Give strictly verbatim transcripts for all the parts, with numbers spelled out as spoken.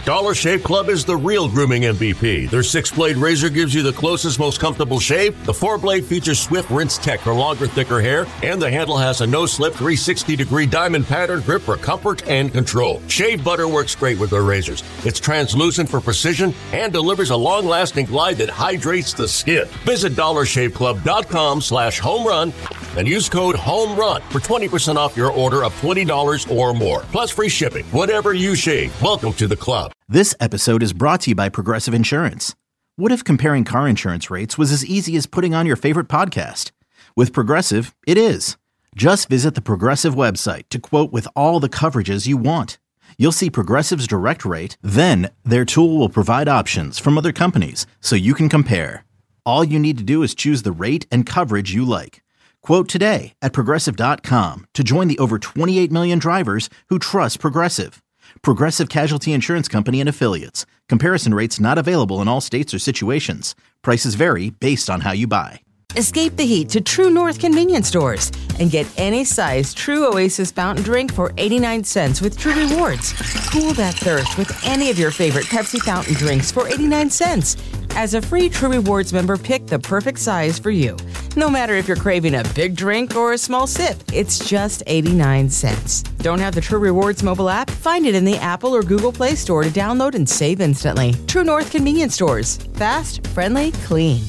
Dollar Shave Club is the real grooming M V P. Their six-blade razor gives you the closest, most comfortable shave. The four-blade features swift rinse tech for longer, thicker hair, and the handle has a no-slip three hundred sixty degree diamond pattern grip for comfort and control. Shave butter works great with their razors. It's translucent for precision and delivers a long-lasting glide that hydrates the skin. Visit dollar shave club dot com slash home run and use code HOMERUN for twenty percent off your order of twenty dollars or more. Plus free shipping. Whatever you shave, welcome to the club. This episode is brought to you by Progressive Insurance. What if comparing car insurance rates was as easy as putting on your favorite podcast? With Progressive, it is. Just visit the Progressive website to quote with all the coverages you want. You'll see Progressive's direct rate, then their tool will provide options from other companies so you can compare. All you need to do is choose the rate and coverage you like. Quote today at progressive dot com to join the over twenty-eight million drivers who trust Progressive. Progressive Casualty Insurance Company and Affiliates. Comparison rates not available in all states or situations. Prices vary based on how you buy. Escape the heat to True North convenience stores and get any size True Oasis fountain drink for eighty-nine cents with True Rewards. Cool that thirst with any of your favorite Pepsi fountain drinks for eighty-nine cents. As a free True Rewards member, pick the perfect size for you. No matter if you're craving a big drink or a small sip, it's just eighty-nine cents. Don't have the True Rewards mobile app? Find it in the Apple or Google Play Store to download and save instantly. True North convenience stores. Fast, friendly, clean.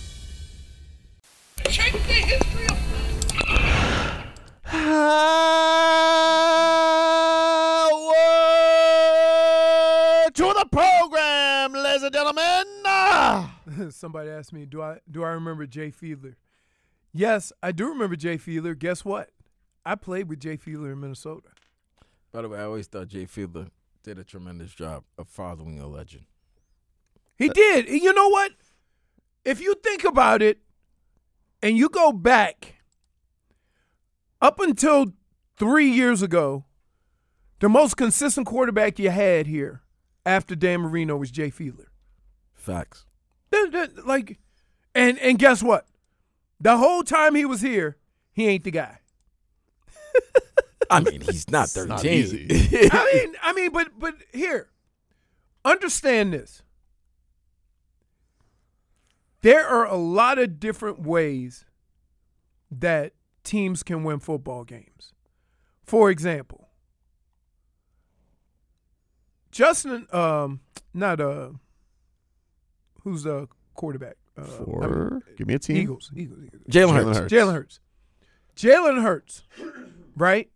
Check the history of... Power to the program, ladies and gentlemen. Somebody asked me, do I do I remember Jay Fiedler? Yes, I do remember Jay Fiedler. Guess what? I played with Jay Fiedler in Minnesota. By the way, I always thought Jay Fiedler did a tremendous job of following a legend. He did. You know what? If you think about it, and you go back up until three years ago, the most consistent quarterback you had here after Dan Marino was Jay Fiedler. Facts. Like, and and guess what? The whole time he was here, he ain't the guy. I mean, he's not thirteen. Not easy. I mean, I mean, but but here, understand this. There are a lot of different ways that teams can win football games. For example, Justin, um, not uh, who's the quarterback? Uh, For I mean, give me a team. Eagles. Eagles. Eagles. Jalen Jalen Hurts. Hurts. Jalen Hurts. Jalen Hurts, right?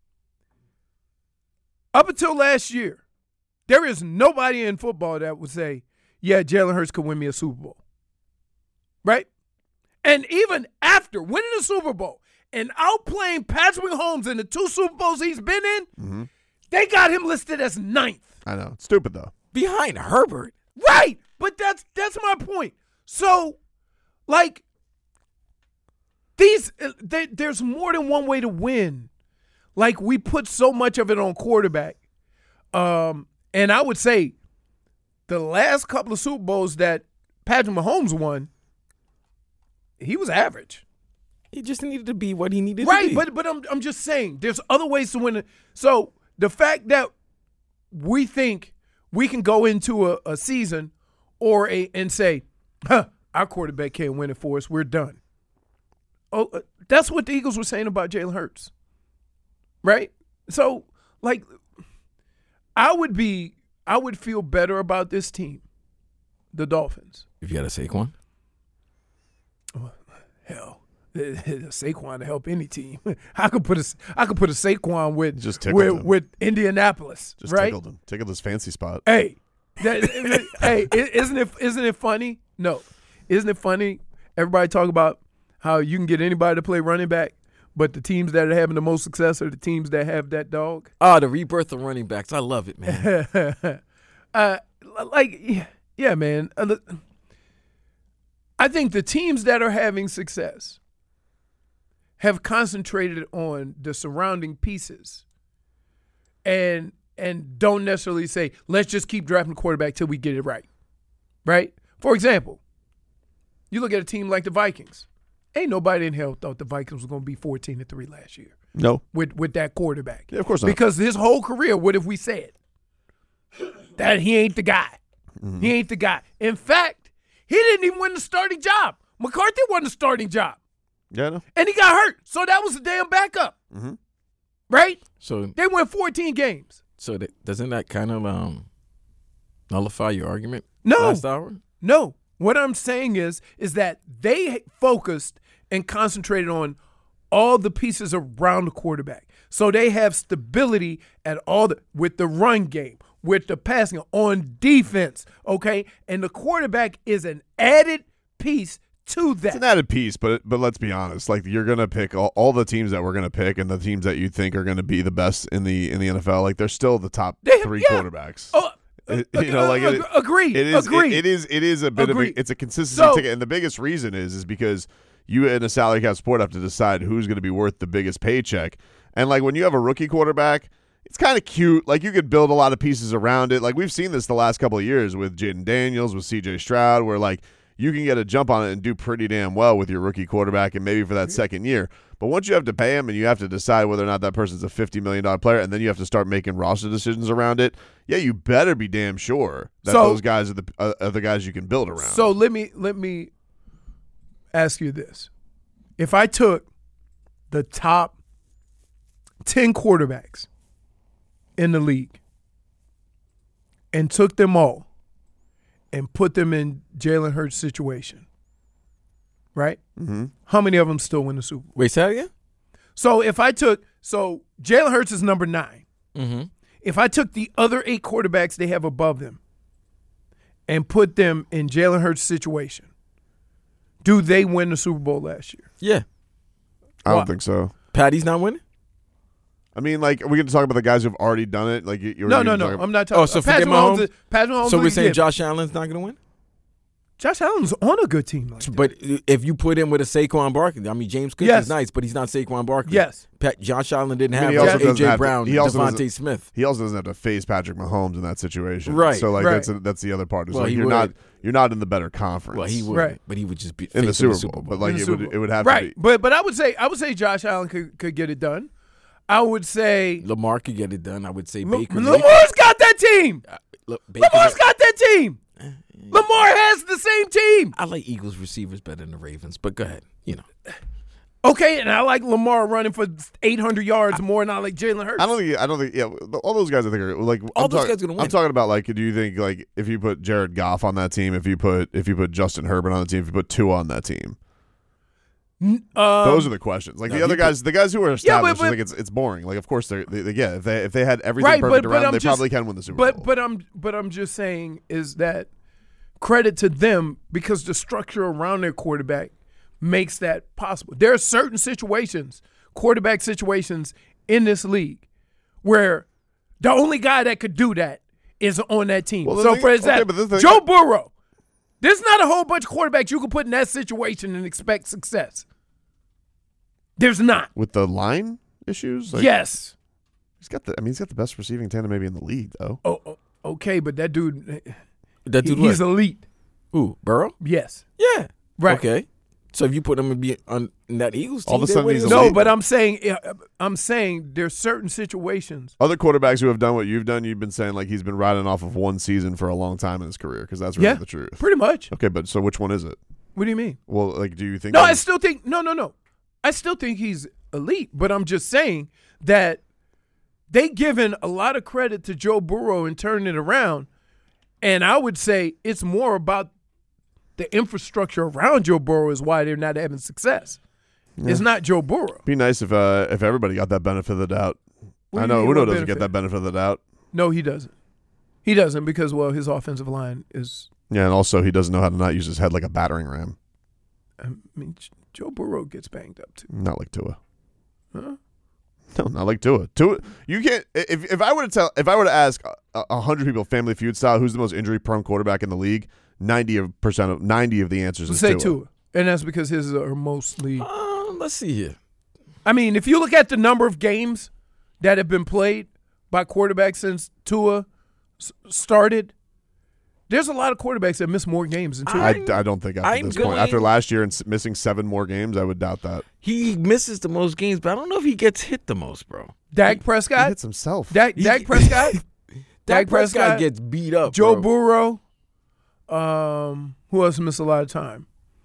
Up until last year, there is nobody in football that would say, yeah, Jalen Hurts could win me a Super Bowl. Right? And even after winning the Super Bowl and outplaying Patrick Mahomes in the two Super Bowls he's been in, Mm-hmm. they got him listed as ninth. I know. It's stupid, though. Behind Herbert. Right. But that's that's my point. So, like, these they, there's more than one way to win. Like, we put so much of it on quarterback. Um, and I would say the last couple of Super Bowls that Patrick Mahomes won, he was average. He just needed to be what he needed Right, to be. but but I'm I'm just saying there's other ways to win it. So the fact that we think we can go into a, a season or a and say, huh, our quarterback can't win it for us, we're done. Oh, uh, that's what the Eagles were saying about Jalen Hurts. Right? So, like, I would be I would feel better about this team, the Dolphins. If you had a Saquon? Oh, hell, Saquon to help any team. I could put a I could put a Saquon with Just tickled with, him. with Indianapolis, Just right? tickled him. Tickled his fancy spot. Hey, that, hey, isn't it isn't it funny? No, isn't it funny? Everybody talk about how you can get anybody to play running back, but the teams that are having the most success are the teams that have that dog. Oh, the rebirth of running backs. I love it, man. uh, like, yeah, man. Uh, I think the teams that are having success have concentrated on the surrounding pieces and and don't necessarily say, let's just keep drafting quarterback till we get it right. Right? For example, you look at a team like the Vikings. Ain't nobody in hell thought the Vikings was going to be fourteen to three last year. No. With with that quarterback. Yeah, of course not. Because his whole career, what have we said? that he ain't the guy. Mm-hmm. He ain't the guy. In fact, he didn't even win the starting job. McCarthy won the starting job. Yeah, no. And he got hurt. So that was a damn backup. Mm-hmm. Right? So They won fourteen games. so that, doesn't that kind of um nullify your argument? No. Last hour. No. What I'm saying is, is that they focused and concentrated on all the pieces around the quarterback. So they have stability at all the with the run game, with the passing on defense, okay? And the quarterback is an added piece to that. It's an added piece, but but let's be honest. Like you're gonna pick all, all the teams that we're gonna pick, and the teams that you think are gonna be the best in the in the N F L. Like they're still the top They- three yeah. quarterbacks. Oh, It- uh, you know, like uh, it, agree, It is. agree. It, it is. It is a bit Agree. of a. It's a consistency So- ticket, and the biggest reason is is because you in a salary cap sport have to decide who's going to be worth the biggest paycheck. And like when you have a rookie quarterback, it's kind of cute. Like you could build a lot of pieces around it. Like we've seen this the last couple of years with Jaden Daniels, with C J Stroud, where like you can get a jump on it and do pretty damn well with your rookie quarterback, and maybe for that second year. But once you have to pay him and you have to decide whether or not that person's a fifty million dollars player, and then you have to start making roster decisions around it, yeah, you better be damn sure that So- those guys are the uh, are the guys you can build around. So let me let me ask you this. If I took the top ten quarterbacks in the league and took them all and put them in Jalen Hurts' situation, right? Mm-hmm. How many of them still win the Super Bowl? Wait, say that again? So if I took – so Jalen Hurts is number nine. Mm-hmm. If I took the other eight quarterbacks they have above them and put them in Jalen Hurts' situation, do they win the Super Bowl last year? Yeah. I don't Why? think so. Patty's not winning? I mean, like, are we going to talk about the guys who've already done it? Like, you, you're No, no, you're no. talking- I'm not talking Oh, so about Patrick forget Mahomes? Mahomes. is- Patrick Mahomes So we're is saying a Josh Allen's not going to win? Josh Allen's on a good team like that. But if you put him with a Saquon Barkley, I mean, James Cook Yes. is nice, but he's not Saquon Barkley. Yes. Pat, Josh Allen didn't I mean, have he also A doesn't J. have to- Brown, he also Devontae doesn't- Smith. He also doesn't have to face Patrick Mahomes in that situation, Right. So, like, Right. that's a, that's the other part. Is Well, like he you're would. not you're not in the better conference. Well, he would, Right. but he would just be in the facing Super, Bowl, but like In the it Super would Bowl. it would have right. to be. But but I would say I would say Josh Allen could, could get it done. I would say Lamar could get it done. I would say L- Baker. Lamar's got that team. Look, Baker, Lamar's got that team. Lamar has the same team. I like Eagles receivers better than the Ravens, but go ahead. You know, Okay, and I like Lamar running for eight hundred yards more than I like Jalen Hurts. I don't think. I don't think. Yeah, all those guys. I think are like. All I'm those talk- guys gonna win. I'm talking about like. Do you think like if you put Jared Goff on that team, if you put if you put Justin Herbert on the team, if you put Tua on that team, Um, those are the questions. Like no, the other you put- guys, the guys who are Yeah, but- established, but- like it's it's boring. Like of course they're they, they, yeah. If they if they had everything right, perfect but, around, but I'm they just, probably can win the Super but, Bowl. But I'm but I'm just saying is that credit to them because the structure around their quarterback makes that possible. There are certain situations, quarterback situations in this league where the only guy that could do that is on that team. Well, the so thing- for okay, example, but the thing- Joe Burrow, there's not a whole bunch of quarterbacks you can put in that situation and expect success. There's not. With the line issues, like, yes. he's got the. I mean, he's got the best receiving tandem maybe in the league though. Oh, oh, okay, but that dude, that he- dude. he's what? elite. Who? Burrow? Yes. Yeah. Right. Okay. So if you put him in, be on in that Eagles team, All of a they're sudden winning he's the No, elite. Super but I'm saying uh, I'm saying there's certain situations. Other quarterbacks who have done what you've done, you've been saying like he's been riding off of one season for a long time in his career because that's really Yeah, the truth. pretty much. Okay, but so which one is it? What do you mean? Well, like, do you think? No, I he's- still think no, no, no. I still think he's elite, but I'm just saying that they given a lot of credit to Joe Burrow in turning it around, and I would say it's more about the infrastructure around Joe Burrow is why they're not having success. It's not Joe Burrow. Be nice if uh, if everybody got that benefit of the doubt. What I do you know mean, Uno what doesn't benefit? get that benefit of the doubt. No, he doesn't. He doesn't because well, his offensive line is. Yeah, and also he doesn't know how to not use his head like a battering ram. I mean, Joe Burrow gets banged up too. Not like Tua. Huh? No, not like Tua. Tua, you can't. If if I were to tell, if I were to ask a, a hundred people, Family Feud style, who's the most injury prone quarterback in the league? Ninety percent of ninety of the answers is Say Tua. Tua, and that's because his are mostly. Uh, let's see here. I mean, if you look at the number of games that have been played by quarterbacks since Tua s- started, there's a lot of quarterbacks that miss more games than Tua. I, I'm- I don't think after I'm this point, going- after last year and s- missing seven more games, I would doubt that. He misses the most games, but I don't know if he gets hit the most, bro. Dak He Prescott, hits himself. Dak, He- Dak Prescott. Dak Prescott Prescott gets beat up. Joe bro. Burrow. Um, who else missed a lot of time?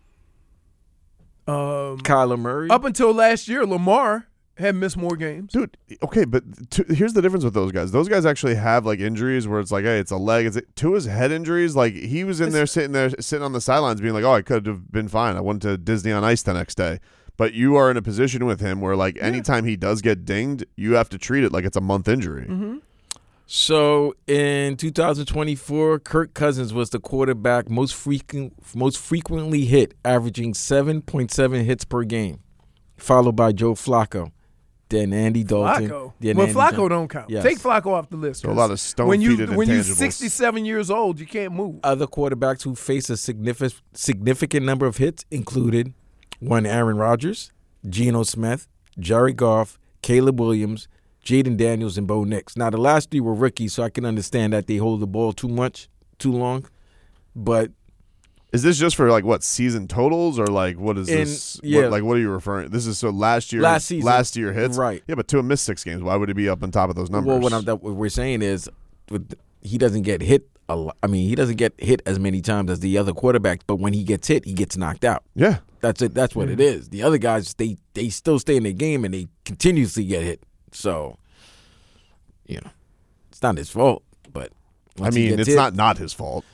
Um, Kyler Murray. Up until last year, Lamar had missed more games. Dude, okay, but t- here's the difference with those guys. Those guys actually have like injuries where it's like, hey, it's a leg. It's Tua's head injuries. Like he was in there sitting there, sitting on the sidelines, being like, oh, I could have been fine. I went to Disney on Ice the next day. But you are in a position with him where, like, anytime he does get dinged, you have to treat it like it's a month injury. Mm-hmm. So in two thousand twenty-four, Kirk Cousins was the quarterback most frequent, most frequently hit, averaging seven point seven hits per game, followed by Joe Flacco, then Andy Dalton. Flacco. Then well, Andy Flacco Johnson. don't count. Yes. Take Flacco off the list. So a lot of stone when you feet when you're intangibles. sixty-seven years old, you can't move. Other quarterbacks who faced a significant significant number of hits included one Aaron Rodgers, Geno Smith, Jared Goff, Caleb Williams, Jaden Daniels, and Bo Nix. Now, the last three were rookies, so I can understand that they hold the ball too much, too long. But is this just for like what season totals or like what is In- this? yeah. What, like what are you referring? This is so last year, Last season. last year hits, Right. Yeah, but Tua missed six games. Why would he be up on top of those numbers? well, what, I'm, that, what we're saying is, with, he doesn't get hit a lot. I mean, he doesn't get hit as many times as the other quarterbacks. But when he gets hit, he gets knocked out. yeah, That's it. That's what it is. The other guys, they they still stay in their game and they continuously get hit. So, you know, it's not his fault. But I once he mean, gets it's hit, not not his fault.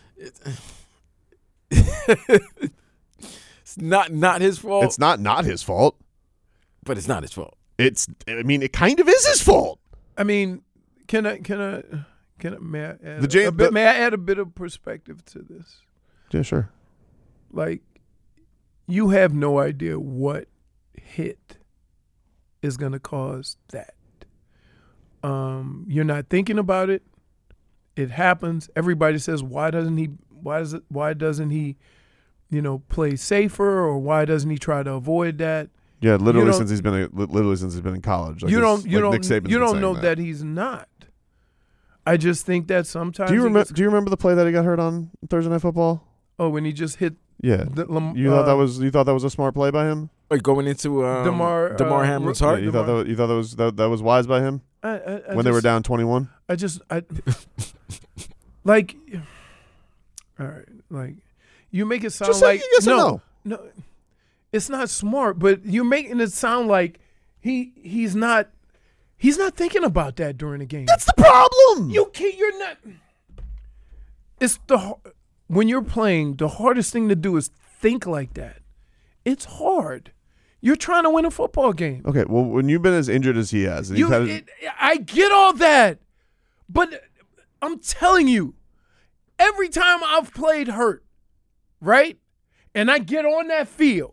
It's not not his fault. It's not not his fault. but it's not his fault. It's. I mean, it kind of is his fault. I mean, can I can I can I may I add The Jan- a bit, the- may I add a bit of perspective to this? Yeah, sure. Like, you have no idea what hit is going to cause that. Um, you're not thinking about it. It happens. Everybody says, "Why doesn't he? Why does it? Why doesn't he? You know, play safer, or why doesn't he try to avoid that?" Yeah, literally don't- since he's been a, li- literally since he's been in college. Like you his- don't. You like Nick don't. Saban's You been don't saying know that. that he's not. I just think that sometimes. Do you he remember? gets- Do you remember the play that he got hurt on Thursday Night Football? oh, when he just hit. Yeah. The, Lam- You thought uh, that was you thought that was a smart play by him? Like going into um, DeMar, DeMar uh, Hamlin's Ro- heart. Yeah, you thought that was, you thought that was that, that was wise by him I, I, I when they were just- down twenty-one. I just I like all right, like you make it sound Just say like yes or no, no. no, it's not smart, but you're making it sound like he he's not he's not thinking about that during the game. That's the problem. You can't. You're not. It's the har- when you're playing, the hardest thing to do is think like that. It's hard. You're trying to win a football game. Okay, well, when you've been as injured as he has, and You, you've had, it, I get all that, but I'm telling you, every time I've played hurt, right, and I get on that field,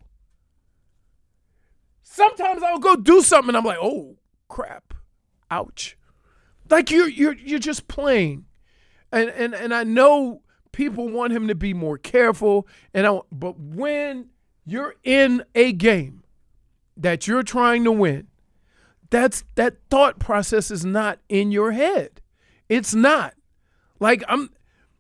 sometimes I'll go do something, and I'm like, oh crap, ouch, like you're you're you're just playing, and and and I know people want him to be more careful, and I, but when you're in a game that you're trying to win, that's that thought process is not in your head. It's not. Like I'm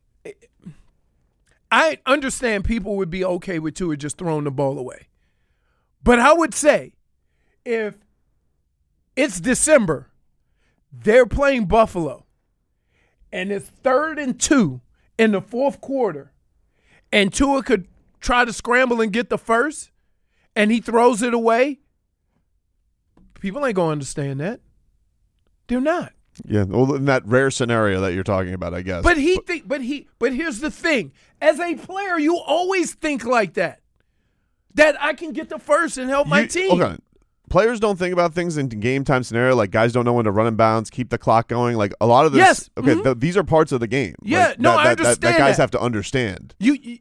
I understand people would be okay with Tua just throwing the ball away. But I would say if it's December, they're playing Buffalo, and it's third and two in the fourth quarter, and Tua could try to scramble and get the first, and he throws it away, people ain't going to understand that. They're not. yeah, well, in that rare scenario that you're talking about, I guess. But he think but he but here's the thing. As a player, you always think like that. That I can get the first and help my You- team. Okay. Players don't think about things in game time scenario. Like guys don't know when to run and bounce, keep the clock going. Like a lot of this. Yes. Okay, Mhm. th- these are parts of the game. Yeah, Like, no, that, I that, that- understand that. guys that. have to understand. You, you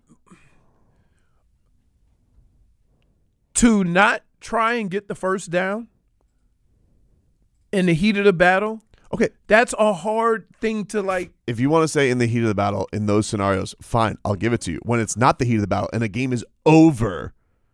to not try and get the first down in the heat of the battle, Okay, that's a hard thing to like. if you want to say in the heat of the battle in those scenarios, fine, I'll give it to you. When it's not the heat of the battle and a game is over,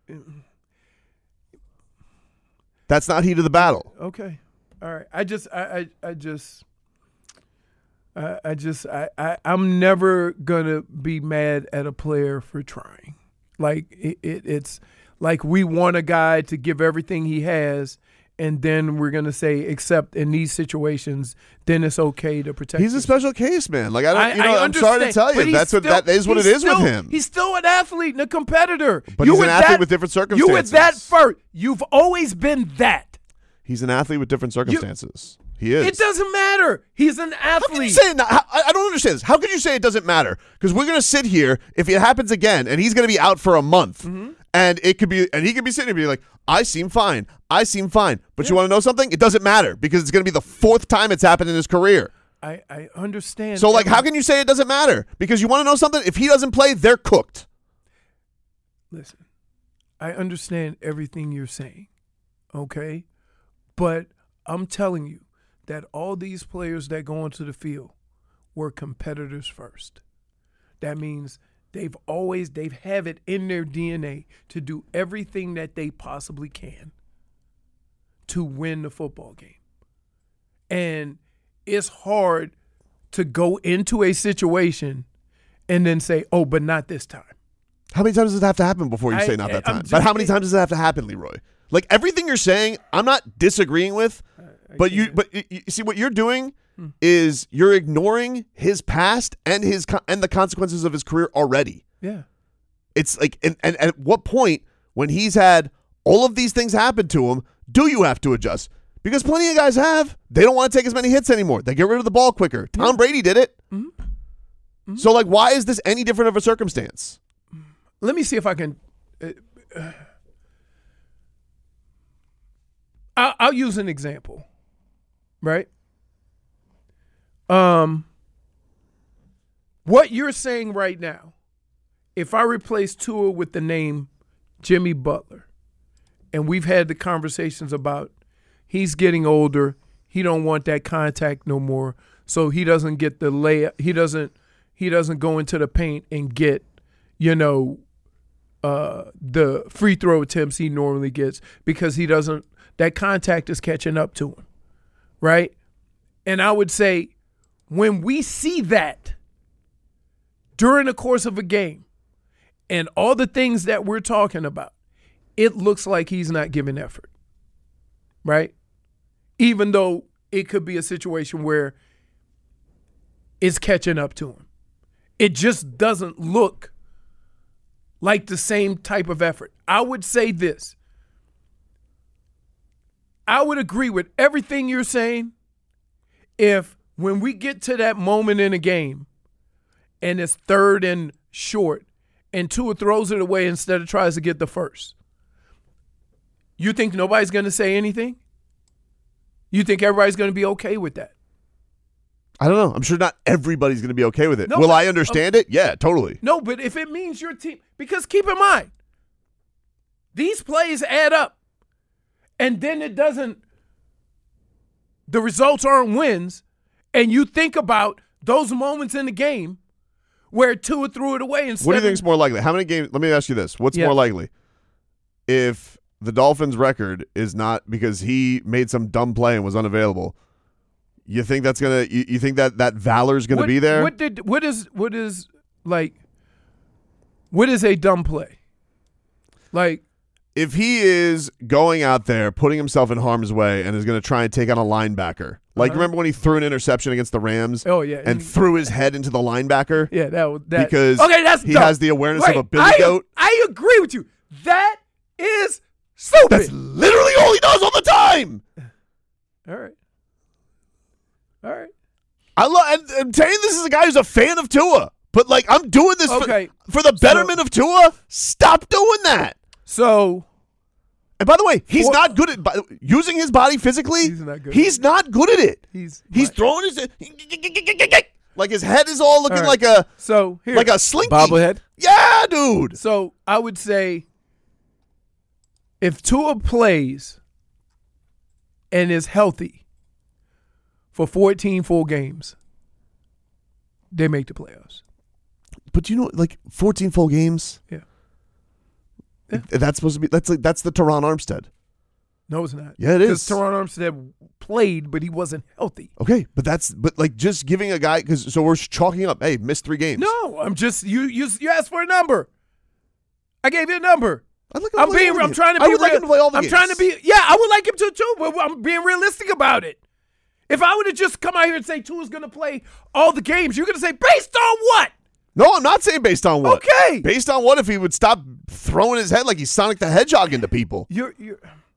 that's not heat of the battle. Okay, all right. I just, I, I, I just, I, I just, I, I, I'm never gonna be mad at a player for trying. Like it, it, it's like we want a guy to give everything he has, and then we're going to say, except in these situations, then it's okay to protect He's a yourself. special case, man. Like I don't, I, you know, I I'm sorry to tell but you, he's that's what still- that is what it he's is still- with him. He's still an athlete and a competitor. But you he's an were athlete that, with different You were circumstances. that first. You've always been that. He's an athlete with different circumstances. He is. It doesn't matter. He's an How can you athlete. say it not, how- I I don't understand this. How could you say it doesn't matter? Because we're going to sit here if it happens again, and he's going to be out for a month, Mm-hmm. and it could be, and he could be sitting here and be like, "I seem fine. I seem fine." But you want to know something? It doesn't matter because it's going to be the fourth time it's happened in his career. I, I understand. So, like, every- how can you say it doesn't matter? Because you want to know something? If he doesn't play, they're cooked. Listen, I understand everything you're saying, okay? But I'm telling you that all these players that go onto the field were competitors first. That means they've always, they've have it in their D N A to do everything that they possibly can to win the football game. And it's hard to go into a situation and then say, oh, but not this time. How many times does it have to happen before you I- say not that I'm time? just- But how many times does it have to happen, Leroy? Like everything you're saying, I'm not disagreeing with, but you, but you, you see what you're doing Hmm. is you're ignoring his past and his co- and the consequences of his career already. Yeah. It's like, and, and, and at what point when he's had all of these things happen to him, do you have to adjust? Because plenty of guys have. They don't want to take as many hits anymore. They get rid of the ball quicker. Tom Brady did it. Mm-hmm. Mm-hmm. So, like, why is this any different of a circumstance? Let me see if I can. Uh, uh, I'll, I'll use an example, right? Um, what you're saying right now, if I replace Tua with the name Jimmy Butler, and we've had the conversations about he's getting older, he don't want that contact no more, so he doesn't get the lay. He doesn't. He doesn't go into the paint and get, you know, uh, the free throw attempts he normally gets because he doesn't. That contact is catching up to him, right? And I would say when we see that during the course of a game and all the things that we're talking about, it looks like he's not giving effort, right? Even though it could be a situation where it's catching up to him. It just doesn't look like the same type of effort. I would say this. I would agree with everything you're saying if when we get to that moment in a game and it's third and short and Tua throws it away instead of tries to get the first. You think nobody's going to say anything? You think everybody's going to be okay with that? I don't know. I'm sure not everybody's going to be okay with it. No, Will but- I understand it? Yeah, totally. No, but if it means your team, because keep in mind, these plays add up. And then it doesn't, the results aren't wins. And you think about those moments in the game where Tua threw it away instead What do you of- think is more likely? How many games? Let me ask you this. What's Yeah. more likely? If the Dolphins' record is not because he made some dumb play and was unavailable, you think that's going to, you, you think that that valor's going to What- be there? What did, what is, what is, like, what is a dumb play? Like, If he is going out there, putting himself in harm's way, and is going to try and take on a linebacker, like Uh-huh. remember when he threw an interception against the Rams? Oh, yeah. and, And- threw his head into the linebacker. yeah, that was that. Because okay, that's he dumb. has the awareness Wait, of a billy I, goat. I agree with you. That is stupid. That's literally all he does all the time. All right. All right. I love. I'm, I'm saying this is a guy who's a fan of Tua, but like I'm doing this Okay. for, for the betterment of Tua. Stop doing that. So, And by the way, he's For- not good at by, using his body physically. He's not good. He's not good at it. he's He's my- throwing his like his head is all looking All like right. a so here. like a slinky Bobblehead? Yeah, dude. So I would say if Tua plays and is healthy for fourteen full games, they make the playoffs. But you know, like fourteen full games. Yeah. That's supposed to be. That's like that's the Teron Armstead. No, it's not. Yeah, it Because is. Teron Armstead played, but he wasn't healthy. Okay, but that's but like just giving a guy because so we're chalking up. Hey, missed three games. No, I'm just you. You you asked for a number. I gave you a number. I'd like him to I'm play being. all the I'm games. trying to be. I would like real- him to play all the I'm games. trying to be. Yeah, I would like him to too. But I'm being realistic about it. If I would have just come out here and say Tua's going to play all the games, you're going to say based on what? No, I'm not saying based on what. Okay. Based on what if he would stop throwing his head like he's Sonic the Hedgehog into people. You're. You're.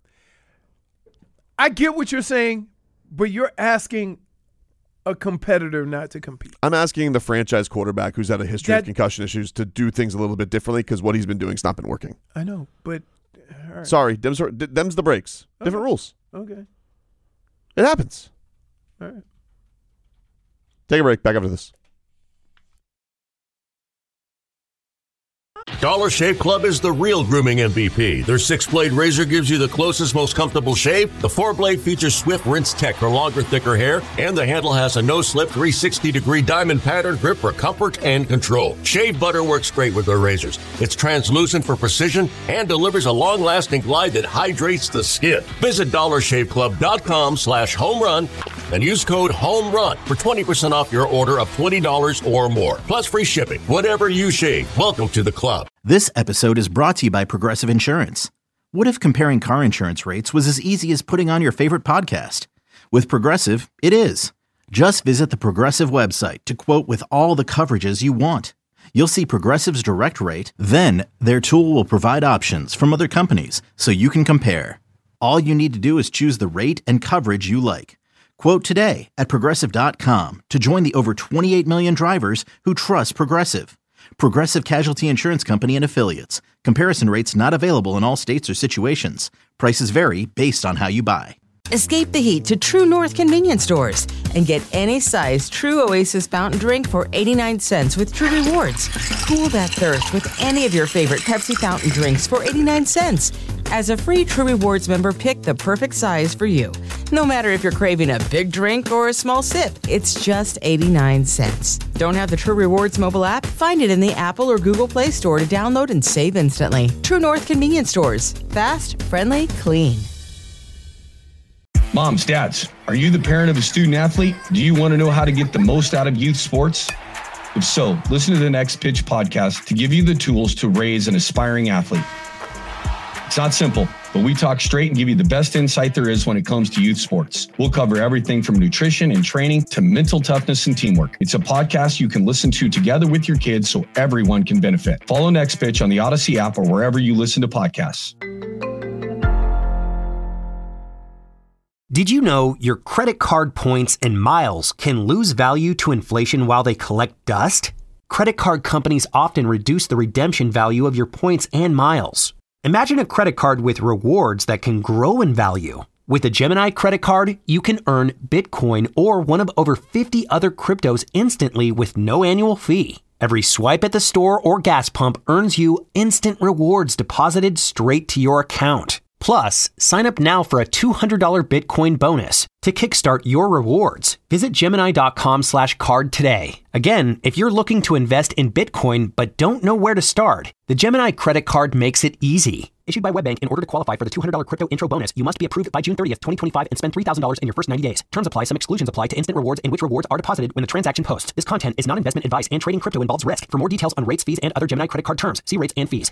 I get what you're saying, but you're asking a competitor not to compete. I'm asking the franchise quarterback who's had a history That- of concussion issues to do things a little bit differently because what he's been doing's not been working. I know, but all right. Sorry, them's, them's the breaks. Different rules. Okay. It happens. All right. Take a break. Back after this. Dollar Shave Club is the real grooming M V P. Their six-blade razor gives you the closest, most comfortable shave. The four-blade features Swift Rinse Tech for longer, thicker hair. And the handle has a no-slip three sixty degree diamond pattern grip for comfort and control. Shave butter works great with their razors. It's translucent for precision and delivers a long-lasting glide that hydrates the skin. Visit dollar shave club dot com slash home run and use code HOMERUN for twenty percent off your order of twenty dollars or more. Plus free shipping. Whatever you shave, welcome to the club. This episode is brought to you by Progressive Insurance. What if comparing car insurance rates was as easy as putting on your favorite podcast? With Progressive, it is. Just visit the Progressive website to quote with all the coverages you want. You'll see Progressive's direct rate, then their tool will provide options from other companies so you can compare. All you need to do is choose the rate and coverage you like. Quote today at progressive dot com to join the over twenty-eight million drivers who trust Progressive. Progressive Casualty Insurance Company and Affiliates. Comparison rates not available in all states or situations. Prices vary based on how you buy. Escape the heat to True North convenience stores and get any size True Oasis fountain drink for eighty-nine cents with True Rewards. Cool that thirst with any of your favorite Pepsi fountain drinks for eighty-nine cents. As a free True Rewards member, pick the perfect size for you. No matter if you're craving a big drink or a small sip, it's just eighty-nine cents. Don't have the True Rewards mobile app? Find it in the Apple or Google Play Store to download and save instantly. True North convenience stores. Fast, friendly, clean. Moms, dads, are you the parent of a student athlete? Do you want to know how to get the most out of youth sports? If so, listen to the Next Pitch podcast to give you the tools to raise an aspiring athlete. It's not simple, but we talk straight and give you the best insight there is when it comes to youth sports. We'll cover everything from nutrition and training to mental toughness and teamwork. It's a podcast you can listen to together with your kids so everyone can benefit. Follow Next Pitch on the Odyssey app or wherever you listen to podcasts. Did you know your credit card points and miles can lose value to inflation while they collect dust? Credit card companies often reduce the redemption value of your points and miles. Imagine a credit card with rewards that can grow in value. With a Gemini credit card, you can earn Bitcoin or one of over fifty other cryptos instantly with no annual fee. Every swipe at the store or gas pump earns you instant rewards deposited straight to your account. Plus, sign up now for a two hundred dollars Bitcoin bonus to kickstart your rewards. Visit Gemini.com slash card today. Again, if you're looking to invest in Bitcoin but don't know where to start, the Gemini credit card makes it easy. Issued by WebBank, in order to qualify for the two hundred dollars crypto intro bonus, you must be approved by June thirtieth, twenty twenty-five and spend three thousand dollars in your first ninety days. Terms apply. Some exclusions apply to instant rewards in which rewards are deposited when the transaction posts. This content is not investment advice and trading crypto involves risk. For more details on rates, fees, and other Gemini credit card terms, see rates and fees.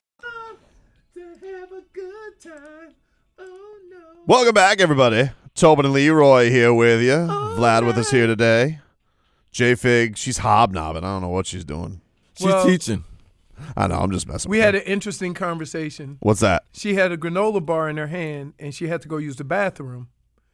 Welcome back, everybody. Tobin and Leroy here with you. Oh, Vlad right. with us here today. J-Fig, she's hobnobbing. I don't know what she's doing. She's well, teaching. I know, I'm just messing we with had her. an interesting conversation. What's that? She had a granola bar in her hand, and she had to go use the bathroom.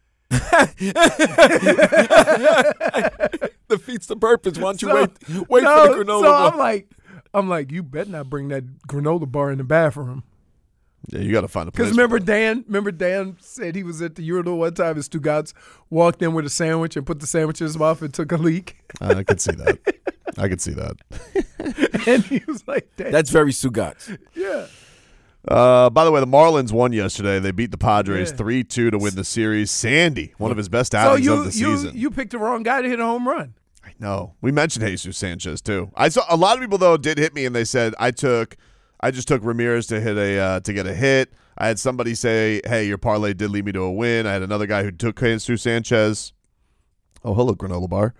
Defeats the purpose. Why don't you so, wait, wait no, for the granola so bar? I'm like, I'm like, you better not bring that granola bar in the bathroom. Yeah, you got to find a place. Because remember Dan, remember Dan said he was at the urinal one time and Stugotz walked in with a sandwich and put the sandwich in his mouth and took a leak. I could see that. I could see that. And he was like, Dan. That's very Stugotz. Yeah. Uh, by the way, the Marlins won yesterday. They beat the Padres yeah. three two to win the series. Sandy, one of his best outings so you, of the you, season. You picked the wrong guy to hit a home run. I know. We mentioned Jesus Sanchez, too. I saw a lot of people, though, did hit me, and they said, I took, I just took Ramirez to hit a uh, to get a hit. I had somebody say, hey, your parlay did lead me to a win. I had another guy who took Jesus Sanchez. Oh, hello, granola bar.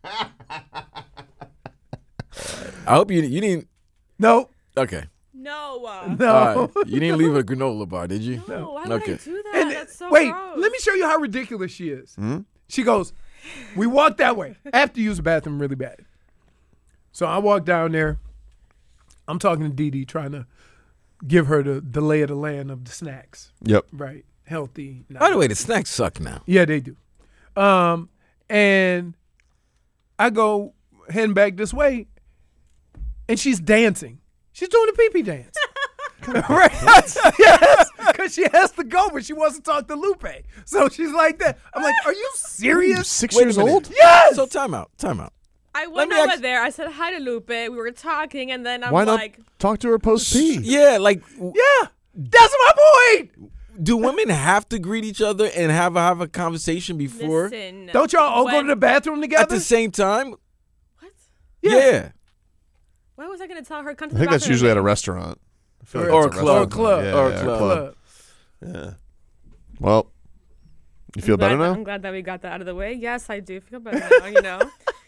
I hope you you didn't. No. Okay. No. No. All right. You didn't leave a granola bar, did you? No, why Okay. would I do that? And That's so wait, gross. let me show you how ridiculous she is. Hmm? She goes, we walked that way. I have to use the bathroom really bad. So I walk down there. I'm talking to Dee Dee, trying to give her the, the lay of the land of the snacks. Yep. Right. Healthy. By the way, the snacks suck now. Yeah, they do. Um, and I go heading back this way, and she's dancing. She's doing the pee-pee dance. Right? Yes, because she has to go, but she wants to talk to Lupe. So she's like that. I'm like, are you serious? Six Wait a years minute. old? Yes! So time out. Time out. I went me over ask- there. I said hi to Lupe. We were talking, and then I'm Why not like, talk to her post pee? Yeah, like, w- Yeah, that's my point. do women have to greet each other and have a, have a conversation before listen. Don't y'all all go when- to the bathroom together? at the same time? What? Yeah. Why was I going to tell her come to I the think that's bathroom usually at a again? restaurant. I feel Or that's a club. Or a club. Yeah, Or a yeah, club. Club. Yeah. Well, you feel I'm glad, better now? I'm glad that we got that out of the way. Yes, I do feel better now, you know.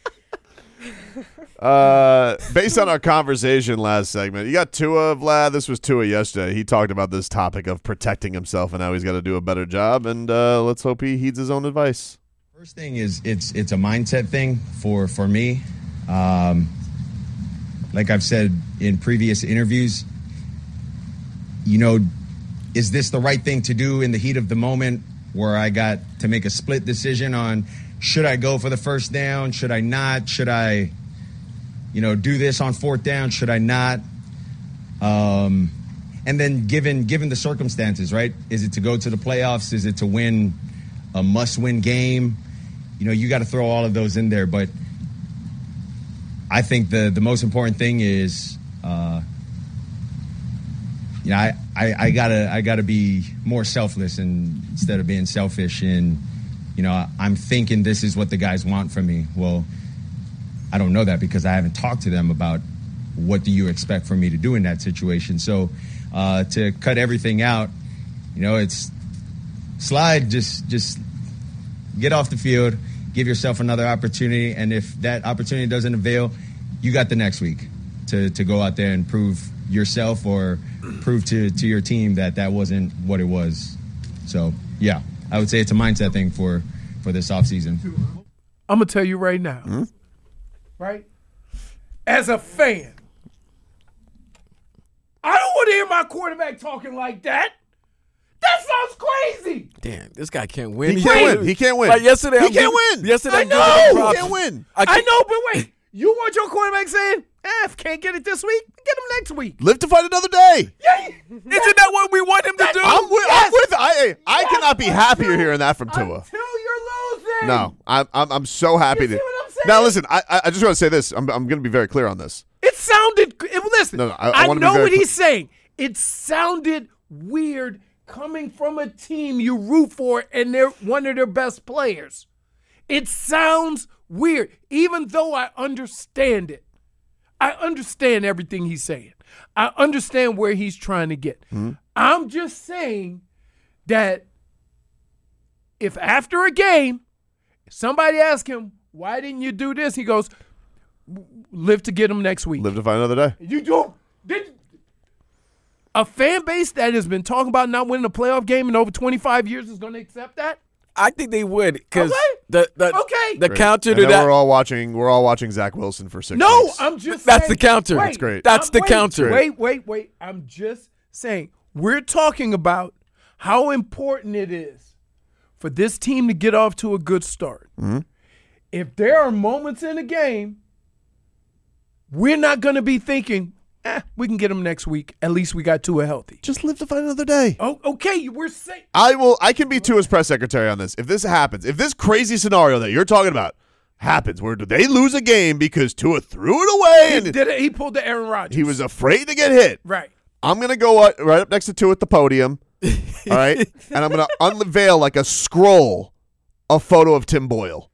Uh, based on our conversation last segment, you got Tua, Vlad. This was Tua yesterday. He talked about this topic of protecting himself and how he's got to do a better job. And uh, let's hope he heeds his own advice. First thing is it's it's a mindset thing for for me. Um, like I've said in previous interviews, you know, is this the right thing to do in the heat of the moment where I got to make a split decision on should I go for the first down? Should I not? Should I, you know, do this on fourth down? Should I not? Um, and then given given the circumstances, right? Is it to go to the playoffs? Is it to win a must-win game? You know, you got to throw all of those in there. But I think the the most important thing is, uh, you know, I, I, I gotta I gotta be more selfless and instead of being selfish. And you know, I'm thinking this is what the guys want from me. Well, I don't know that because I haven't talked to them about what do you expect from me to do in that situation. So uh, to cut everything out, you know, it's slide, just just get off the field, give yourself another opportunity, and if that opportunity doesn't avail, you got the next week to, to go out there and prove yourself or prove to, to your team that that wasn't what it was. So, yeah, I would say it's a mindset thing for, for this offseason. I'm going to tell you right now, Hmm? right? As a fan, I don't want to hear my quarterback talking like that. That sounds crazy. Damn, this guy can't win. He can't win. He can't win. Like yesterday, He I'm can't giving- win. Yesterday, I I'm giving know. him He props. can't win. I, I can't- know, but wait. You want your quarterback saying, eh, if can't get it this week, get him next week. Live to fight another day. Yeah. Isn't that what we want him to do? I'm with. I'm with. I. I Yes. cannot be happier hearing that from Tua. Until you're losing. No, I'm. I'm. I'm so happy You to. see what I'm saying? Now listen. I. I just want to say this. I'm. I'm going to be very clear on this. It sounded. It, listen, No, no, I- I wanna be know very what cl- he's saying. It sounded weird coming from a team you root for and they're one of their best players. It sounds weird, even though I understand it. I understand everything he's saying. I understand where he's trying to get. Mm-hmm. I'm just saying that if after a game, somebody asks him, why didn't you do this? He goes, live to get him next week. Live to fight another day. You do. Did a fan base that has been talking about not winning a playoff game in over twenty-five years is going to accept that? I think they would because Okay. the the Okay. the Great. counter And to then that. we're all watching. We're all watching Zach Wilson for six. No, weeks. I'm just That's saying, the counter. wait, That's great. That's I'm- the wait, counter. Wait, wait, wait. I'm just saying we're talking about how important it is for this team to get off to a good start. Mm-hmm. If there are moments in the game, we're not going to be thinking, eh, we can get them next week. At least we got Tua healthy. Just live to fight another day. Oh, okay, we're saying. I will. I can be Tua's press secretary on this. If this happens, if this crazy scenario that you're talking about happens, where they lose a game because Tua threw it away He, and did it, he pulled the Aaron Rodgers. he was afraid to get hit, right. I'm gonna go uh, right up next to Tua at the podium. All right, and I'm gonna unveil like a scroll, a photo of Tim Boyle,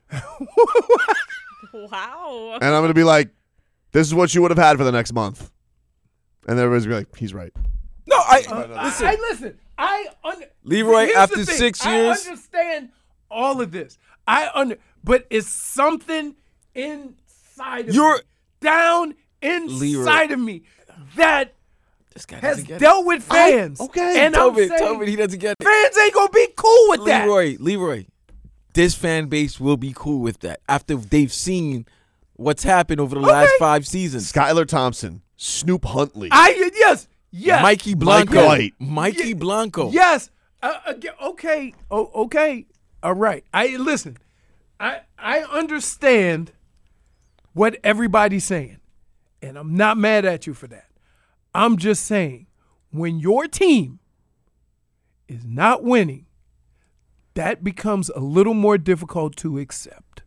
Wow. and I'm gonna be like, "This is what you would have had for the next month," and everybody's gonna be like, "He's right." No, I I, listen. I listen. I un- Leroy, here's after the thing. six years- I understand all of this. I under, but it's something inside of You're- me, down inside Leroy. of me that This guy has doesn't get dealt with fans. I, okay, and Tobin, I'm saying Tobin, he doesn't get it. fans ain't gonna be cool with that. Leroy, Leroy, this fan base will be cool with that after they've seen what's happened over the Okay. last five seasons. Skylar Thompson, Snoop Huntley. I yes, yes, Mikey Blanco. Mike White. Mikey Yeah. Blanco. yes. Uh, uh, okay, oh, okay, all right. I listen. I I understand what everybody's saying, and I'm not mad at you for that. I'm just saying, when your team is not winning, that becomes a little more difficult to accept.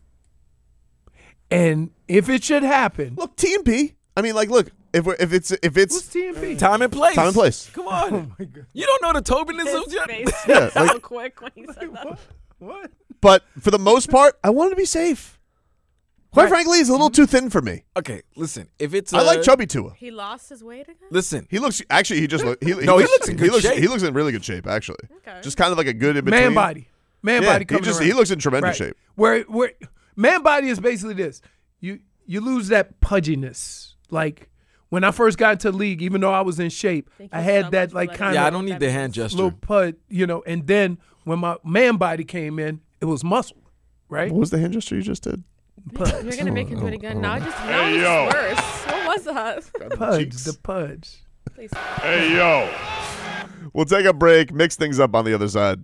And if it should happen, Look, T M P. I mean, like, look, if we're, if it's if it's what's T M P? Time and place. Time and place. Come on. Oh my God. You don't know the Tobinisms His yet? face Yeah, so like- quick when he said that. What? But for the most part, I want to be safe. Quite Right. frankly, he's a little too thin for me. Okay, listen. If it's I uh, like Chubby Tua. He lost his weight again? Listen. He looks actually. He just look. He, No, he looks in good he looks, shape. He looks in really good shape, actually. Okay. Just kind of like a good in between. Man body. Man Yeah, body he coming just- around. he looks in tremendous Right. shape. Where where man body is basically this. You you lose that pudginess. Like when I first got into the league, even though I was in shape, Thank you I had so that much for like letting kind me Yeah, I of don't need the hand gesture. little pud, you know, and then when my man body came in, it was muscle, right? What was the hand gesture you just did? You're going to make him do it again. Now it's just, now it's just worse. What was that? Pudge, cheeks. the pudge. Please. Hey yo. We'll take a break. Mix things up on the other side.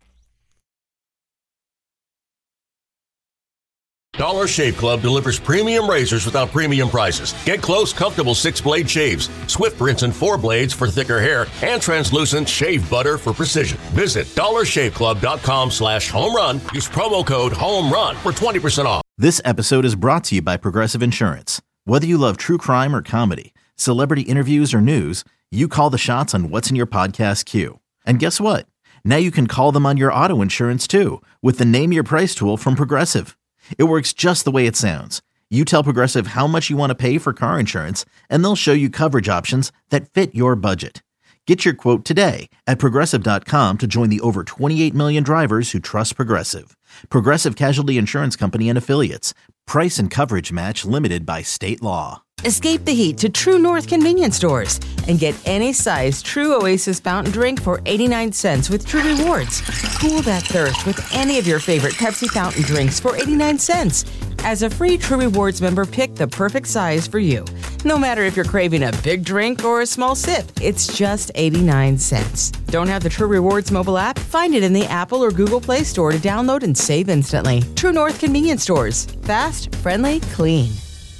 Dollar Shave Club delivers premium razors without premium prices. Get close, comfortable six-blade shaves, Swift rinse and four blades for thicker hair, and translucent shave butter for precision. Visit dollar shave club dot com slash home run. Use promo code HOMERUN for twenty percent off. This episode is brought to you by Progressive Insurance. Whether you love true crime or comedy, celebrity interviews or news, you call the shots on what's in your podcast queue. And guess what? Now you can call them on your auto insurance too with the Name Your Price tool from Progressive. It works just the way it sounds. You tell Progressive how much you want to pay for car insurance, and they'll show you coverage options that fit your budget. Get your quote today at progressive dot com to join the over twenty-eight million drivers who trust Progressive. Progressive Casualty Insurance Company and Affiliates. Price and coverage match limited by state law. Escape the heat to True North convenience stores and get any size True Oasis fountain drink for eighty-nine cents with True Rewards. Cool that thirst with any of your favorite Pepsi fountain drinks for eighty-nine cents. As a free True Rewards member, pick the perfect size for you. No matter if you're craving a big drink or a small sip, it's just eighty-nine cents. Don't have the True Rewards mobile app? Find it in the Apple or Google Play Store to download and save instantly. True North convenience stores. Fast, friendly, clean.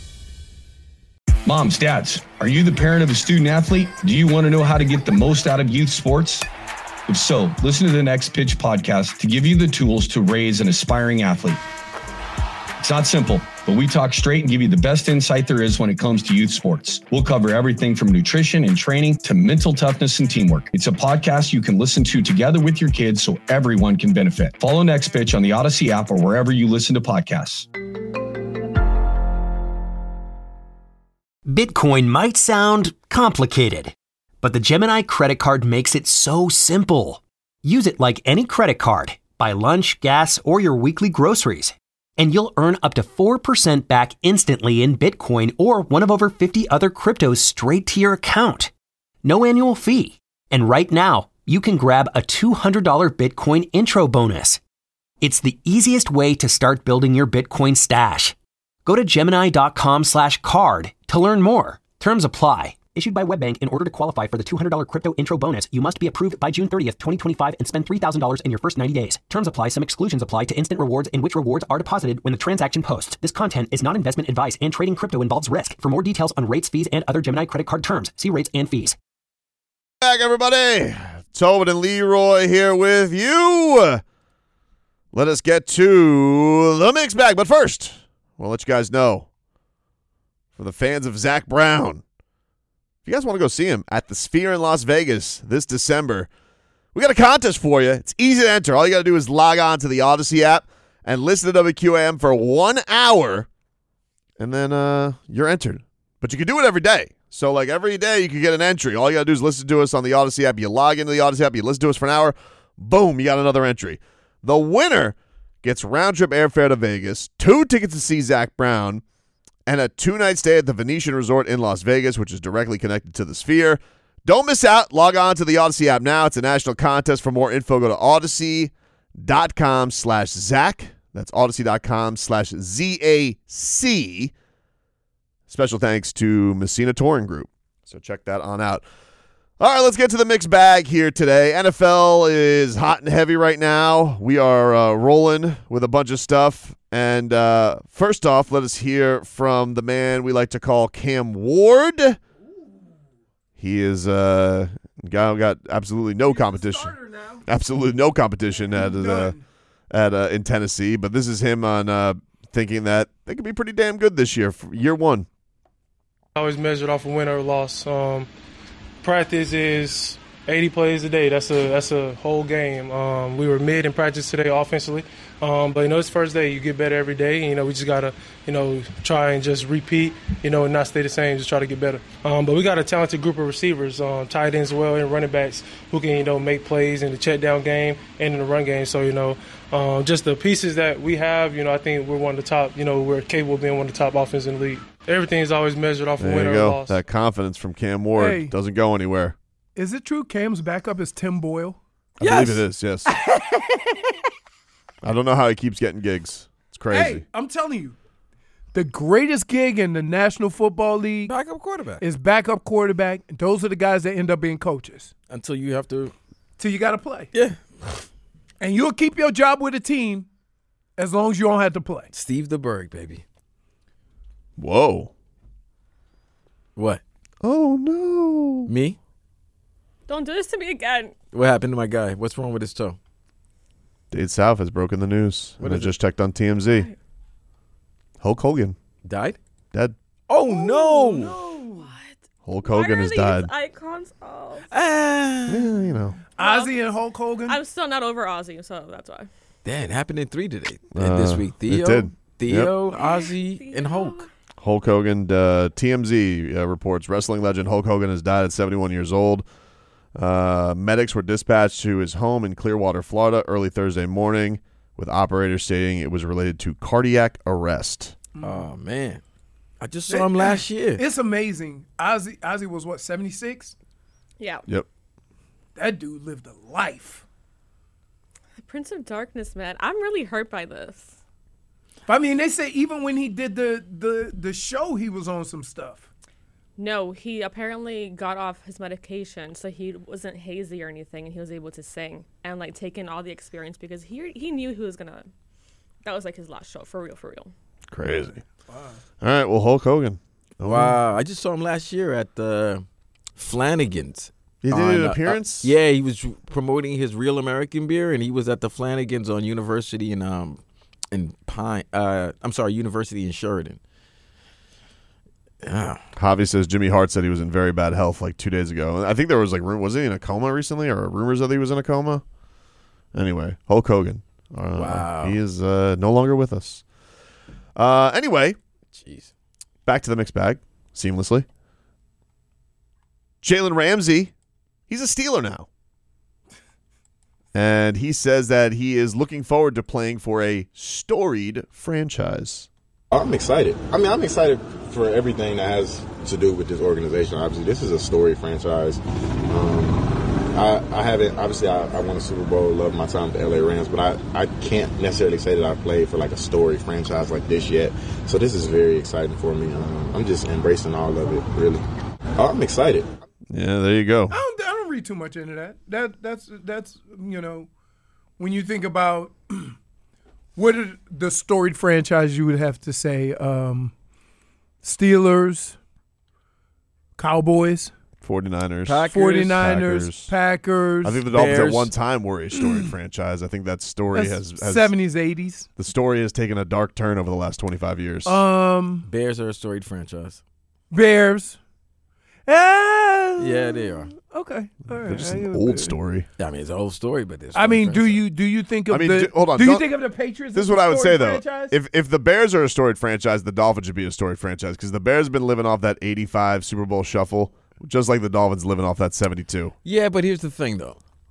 Moms, dads, are you the parent of a student athlete? Do you want to know how to get the most out of youth sports? If so, listen to the Next Pitch podcast to give you the tools to raise an aspiring athlete. It's not simple, but we talk straight and give you the best insight there is when it comes to youth sports. We'll cover everything from nutrition and training to mental toughness and teamwork. It's a podcast you can listen to together with your kids so everyone can benefit. Follow Next Pitch on the Odyssey app or wherever you listen to podcasts. Bitcoin might sound complicated, but the Gemini credit card makes it so simple. Use it like any credit card. Buy lunch, gas, or your weekly groceries. And you'll earn up to four percent back instantly in Bitcoin or one of over fifty other cryptos straight to your account. No annual fee. And right now, you can grab a two hundred dollars Bitcoin intro bonus. It's the easiest way to start building your Bitcoin stash. Go to Gemini.com slash card to learn more. Terms apply. Issued by WebBank. In order to qualify for the two hundred dollars crypto intro bonus, you must be approved by June thirtieth, twenty twenty-five and spend three thousand dollars in your first ninety days. Terms apply. Some exclusions apply to instant rewards in which rewards are deposited when the transaction posts. This content is not investment advice and trading crypto involves risk. For more details on rates, fees, and other Gemini credit card terms, see rates and fees. Back, everybody. Tobin and Leroy here with you. Let us get to the mix bag. But first, we'll let you guys know, for the fans of Zach Brown, if you guys want to go see him at the Sphere in Las Vegas this December, we got a contest for you. It's easy to enter. All you got to do is log on to the Odyssey app and listen to W Q A M for one hour, and then uh, you're entered. But you can do it every day. So, like, every day you can get an entry. All you got to do is listen to us on the Odyssey app. You log into the Odyssey app, you listen to us for an hour, boom, you got another entry. The winner gets round-trip airfare to Vegas, two tickets to see Zach Brown, and a two-night stay at the Venetian Resort in Las Vegas, which is directly connected to the Sphere. Don't miss out. Log on to the Odyssey app now. It's a national contest. For more info, go to odyssey.com slash Zach. That's odyssey.com slash Z A C. Special thanks to Messina Touring Group. So check that on out. All right, let's get to the mixed bag here today. N F L is hot and heavy right now. We are uh, rolling with a bunch of stuff. And uh, first off, let us hear from the man we like to call Cam Ward. He is uh, guy got absolutely no competition. Absolutely no competition at uh, at uh, in Tennessee. But this is him on uh, thinking that they could be pretty damn good this year, for year one. Always measured off a win or loss. Um, practice is eighty plays a day. That's a that's a whole game. Um, we were mid in practice today offensively, um, but you know it's first day. You get better every day. You know we just gotta you know try and just repeat. You know and not stay the same. Just try to get better. Um, but we got a talented group of receivers, um, tight ends as well, and running backs who can you know make plays in the check down game and in the run game. So you know um, just the pieces that we have. You know I think we're one of the top. You know we're capable of being one of the top offenses in the league. Everything is always measured off a win or a loss. That confidence from Cam Ward Hey. doesn't go anywhere. Is it true Cam's backup is Tim Boyle? I Yes. believe it is, yes. I don't know how he keeps getting gigs. It's crazy. Hey, I'm telling you, the greatest gig in the National Football League Backup quarterback. is backup quarterback. And those are the guys that end up being coaches. Until you have to. Till you got to play. Yeah. And you'll keep your job with a team as long as you don't have to play. Steve DeBerg, baby. Whoa. What? Oh, no. Me? Don't do this to me again. What happened to my guy? What's wrong with his toe? Dade South has broken the news. What and I is it? just checked on T M Z. Hulk Hogan. Died? Dead. Oh, no. Hulk Why Hogan are has these died. icons off? Ah. Yeah, you know. Ozzy and Hulk Hogan? I'm still not over Ozzy, so that's why. Damn, it happened in three today. Uh, this week. Theo, it did. Theo, Ozzy, and Hulk. Hulk Hogan, uh, T M Z uh, reports wrestling legend Hulk Hogan has died at seventy-one years old. Uh, medics were dispatched to his home in Clearwater, Florida, early Thursday morning, with operators stating it was related to cardiac arrest. Oh, man. I just saw him last year. It's amazing. Ozzy, Ozzy was what, seventy-six? Yeah. Yep. That dude lived a life. The Prince of Darkness, man. I'm really hurt by this. I mean, they say even when he did the, the, the show, he was on some stuff. No, he apparently got off his medication, so he wasn't hazy or anything, and he was able to sing and like take in all the experience because he he knew he was gonna. That was like his last show, for real, for real. Crazy. Wow. All right, well, Hulk Hogan. Oh, Wow. I just saw him last year at the Flanagan's. He did on, an uh, appearance? uh, yeah, he was promoting his Real American beer, and he was at the Flanagan's on University in um in Pine. Uh, I'm sorry, University in Sheridan. Yeah. Javi says Jimmy Hart said he was in very bad health like two days ago. I think there was like, was he in a coma recently, or rumors that he was in a coma? Anyway, Hulk Hogan. Uh, Wow. He is uh, no longer with us. Uh, anyway, Jeez. back to the mixed bag seamlessly. Jalen Ramsey, he's a Steeler now. And he says that he is looking forward to playing for a storied franchise. I'm excited. I mean, I'm excited for everything that has to do with this organization. Obviously, this is a storied franchise. Um, I, I haven't, obviously, I, I won a Super Bowl, love my time with the L A Rams, but I, I can't necessarily say that I played for like a storied franchise like this yet. So this is very exciting for me. Um, I'm just embracing all of it, really. I'm excited. Yeah, there you go. I don't, I don't read too much into that. That that's that's you know, when you think about what are the storied franchise, you would have to say um, Steelers, Cowboys, 49ers. Packers, 49ers, Packers. Packers. I think the Dolphins Bears. at one time were a storied franchise. I think that story has, has seventies, eighties. the story has taken a dark turn over the last twenty-five years. Um, Bears are a storied franchise. Bears. Ah, Yeah, they are. Okay, all right. They're just I an give it old Bears. story. I mean, it's a whole story, but there's. I mean, do you do you think of I mean, the? do- hold on, Do you don't- think of the Patriots? This as is what a I would say, storied though. franchise? If if the Bears are a storied franchise, the Dolphins should be a storied franchise because the Bears have been living off that eighty-five Super Bowl shuffle, just like the Dolphins living off that seventy-two. Yeah, but here's the thing, though.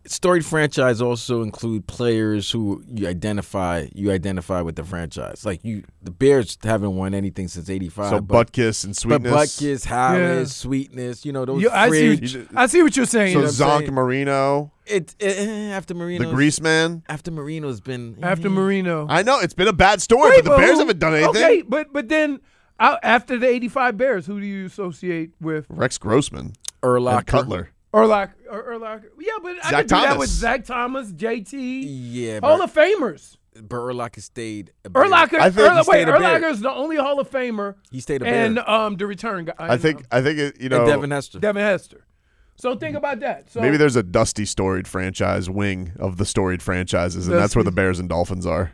storied franchise also include players who you identify you identify with the franchise. Like you, the Bears haven't won anything since eighty-five. So but, Butkus and Sweetness. But Butkus, Harris, Yeah. Sweetness, you know, those You- I, see, fridge. what- I see what you're saying. So know what I'm Zonk saying? Marino, It, it eh, after Marino, the Grease Man. After Marino's been After Marino. I know it's been a bad story, Wait, but the Bears who- haven't done anything. Okay, but but then out, after the eighty-five Bears, who do you associate with? Rex Grossman, Urlacher, and Cutler. Urlacher, Ur- Urlacher. Yeah, but I Zach could do that Thomas. with Zach Thomas, J T, Yeah, Hall but, of Famers. but Urlacher stayed. A Bear. Urlacher, I think Urla- he wait, stayed a Bear. Urlacher is the only Hall of Famer, He stayed a Bear. and um, the return guy. I think. I think it, you know. and Devin Hester. Devin Hester. So think about that. So Maybe there's a dusty storied franchise wing of the storied franchises, and that's where the Bears and Dolphins are.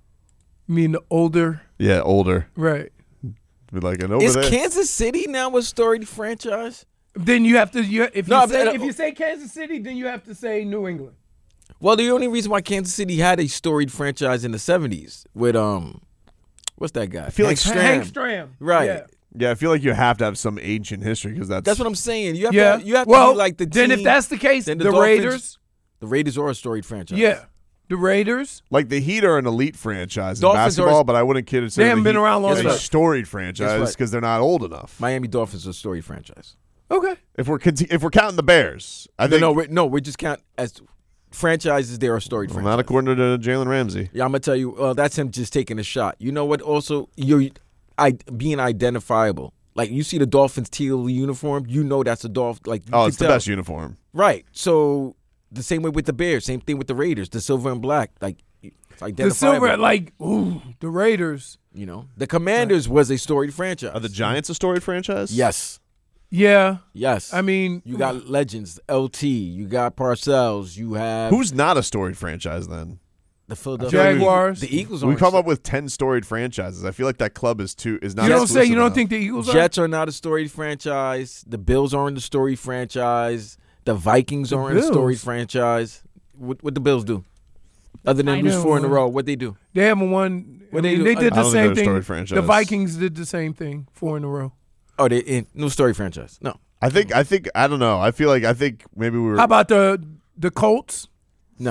I mean the older, Yeah, older. right? Be like an over Is there. Kansas City now a storied franchise? Then you have to. You, if you No, say but- if you say Kansas City, then you have to say New England. Well, the only reason why Kansas City had a storied franchise in the seventies with um, what's that guy? I feel like Hank Stram, Right. Yeah. Yeah, I feel like you have to have some ancient history because that's That's what I'm saying. You have Yeah. to. You have well, to be like the then team. if that's the case, then the, the Dolphins- Raiders. The Raiders are a storied franchise. Yeah, the Raiders. like the Heat are an elite franchise in Dolphins are- basketball, but I wouldn't consider They haven't the been Heat around long a enough. storied Guess franchise what? because they're not old enough. Miami Dolphins are a storied franchise. Okay. If we're conti- if we're counting the Bears, I No, think no, we no, we just count as franchises. They're a storied well, franchise. not according to Jalen Ramsey. Yeah, I'm gonna tell you. Well, that's him just taking a shot. You know what? Also, you're I being identifiable. Like you see the Dolphins teal uniform, you know that's a Dolphin. Like you Oh, can it's the tell. best uniform. Right. So the same way with the Bears, same thing with the Raiders, the silver and black. Like it's The identifiable. silver, like ooh, the Raiders. you know, the Commanders was a storied franchise. Are the Giants a storied franchise? Yes. Yeah, Yes. I mean, you got legends, L T. You got Parcells. You have Who's not a storied franchise then? the Philadelphia Jaguars. The Eagles. We aren't come sto- up with ten storied franchises. I feel like that club is too is not. you don't say exclusive you don't enough. think the Eagles are. Jets are not a storied franchise. The Bills aren't a storied franchise. The Vikings The aren't a storied Bills? franchise. What what the Bills do? Other than I lose know. four in a row, what they do? They haven't won. What I they mean, do? they did I the don't think same they're a thing. storied franchise. The Vikings did the same thing four in a row. Oh, they in no storied franchise. No, I think I think I don't know. I feel like I think maybe we were. How about the the Colts? no.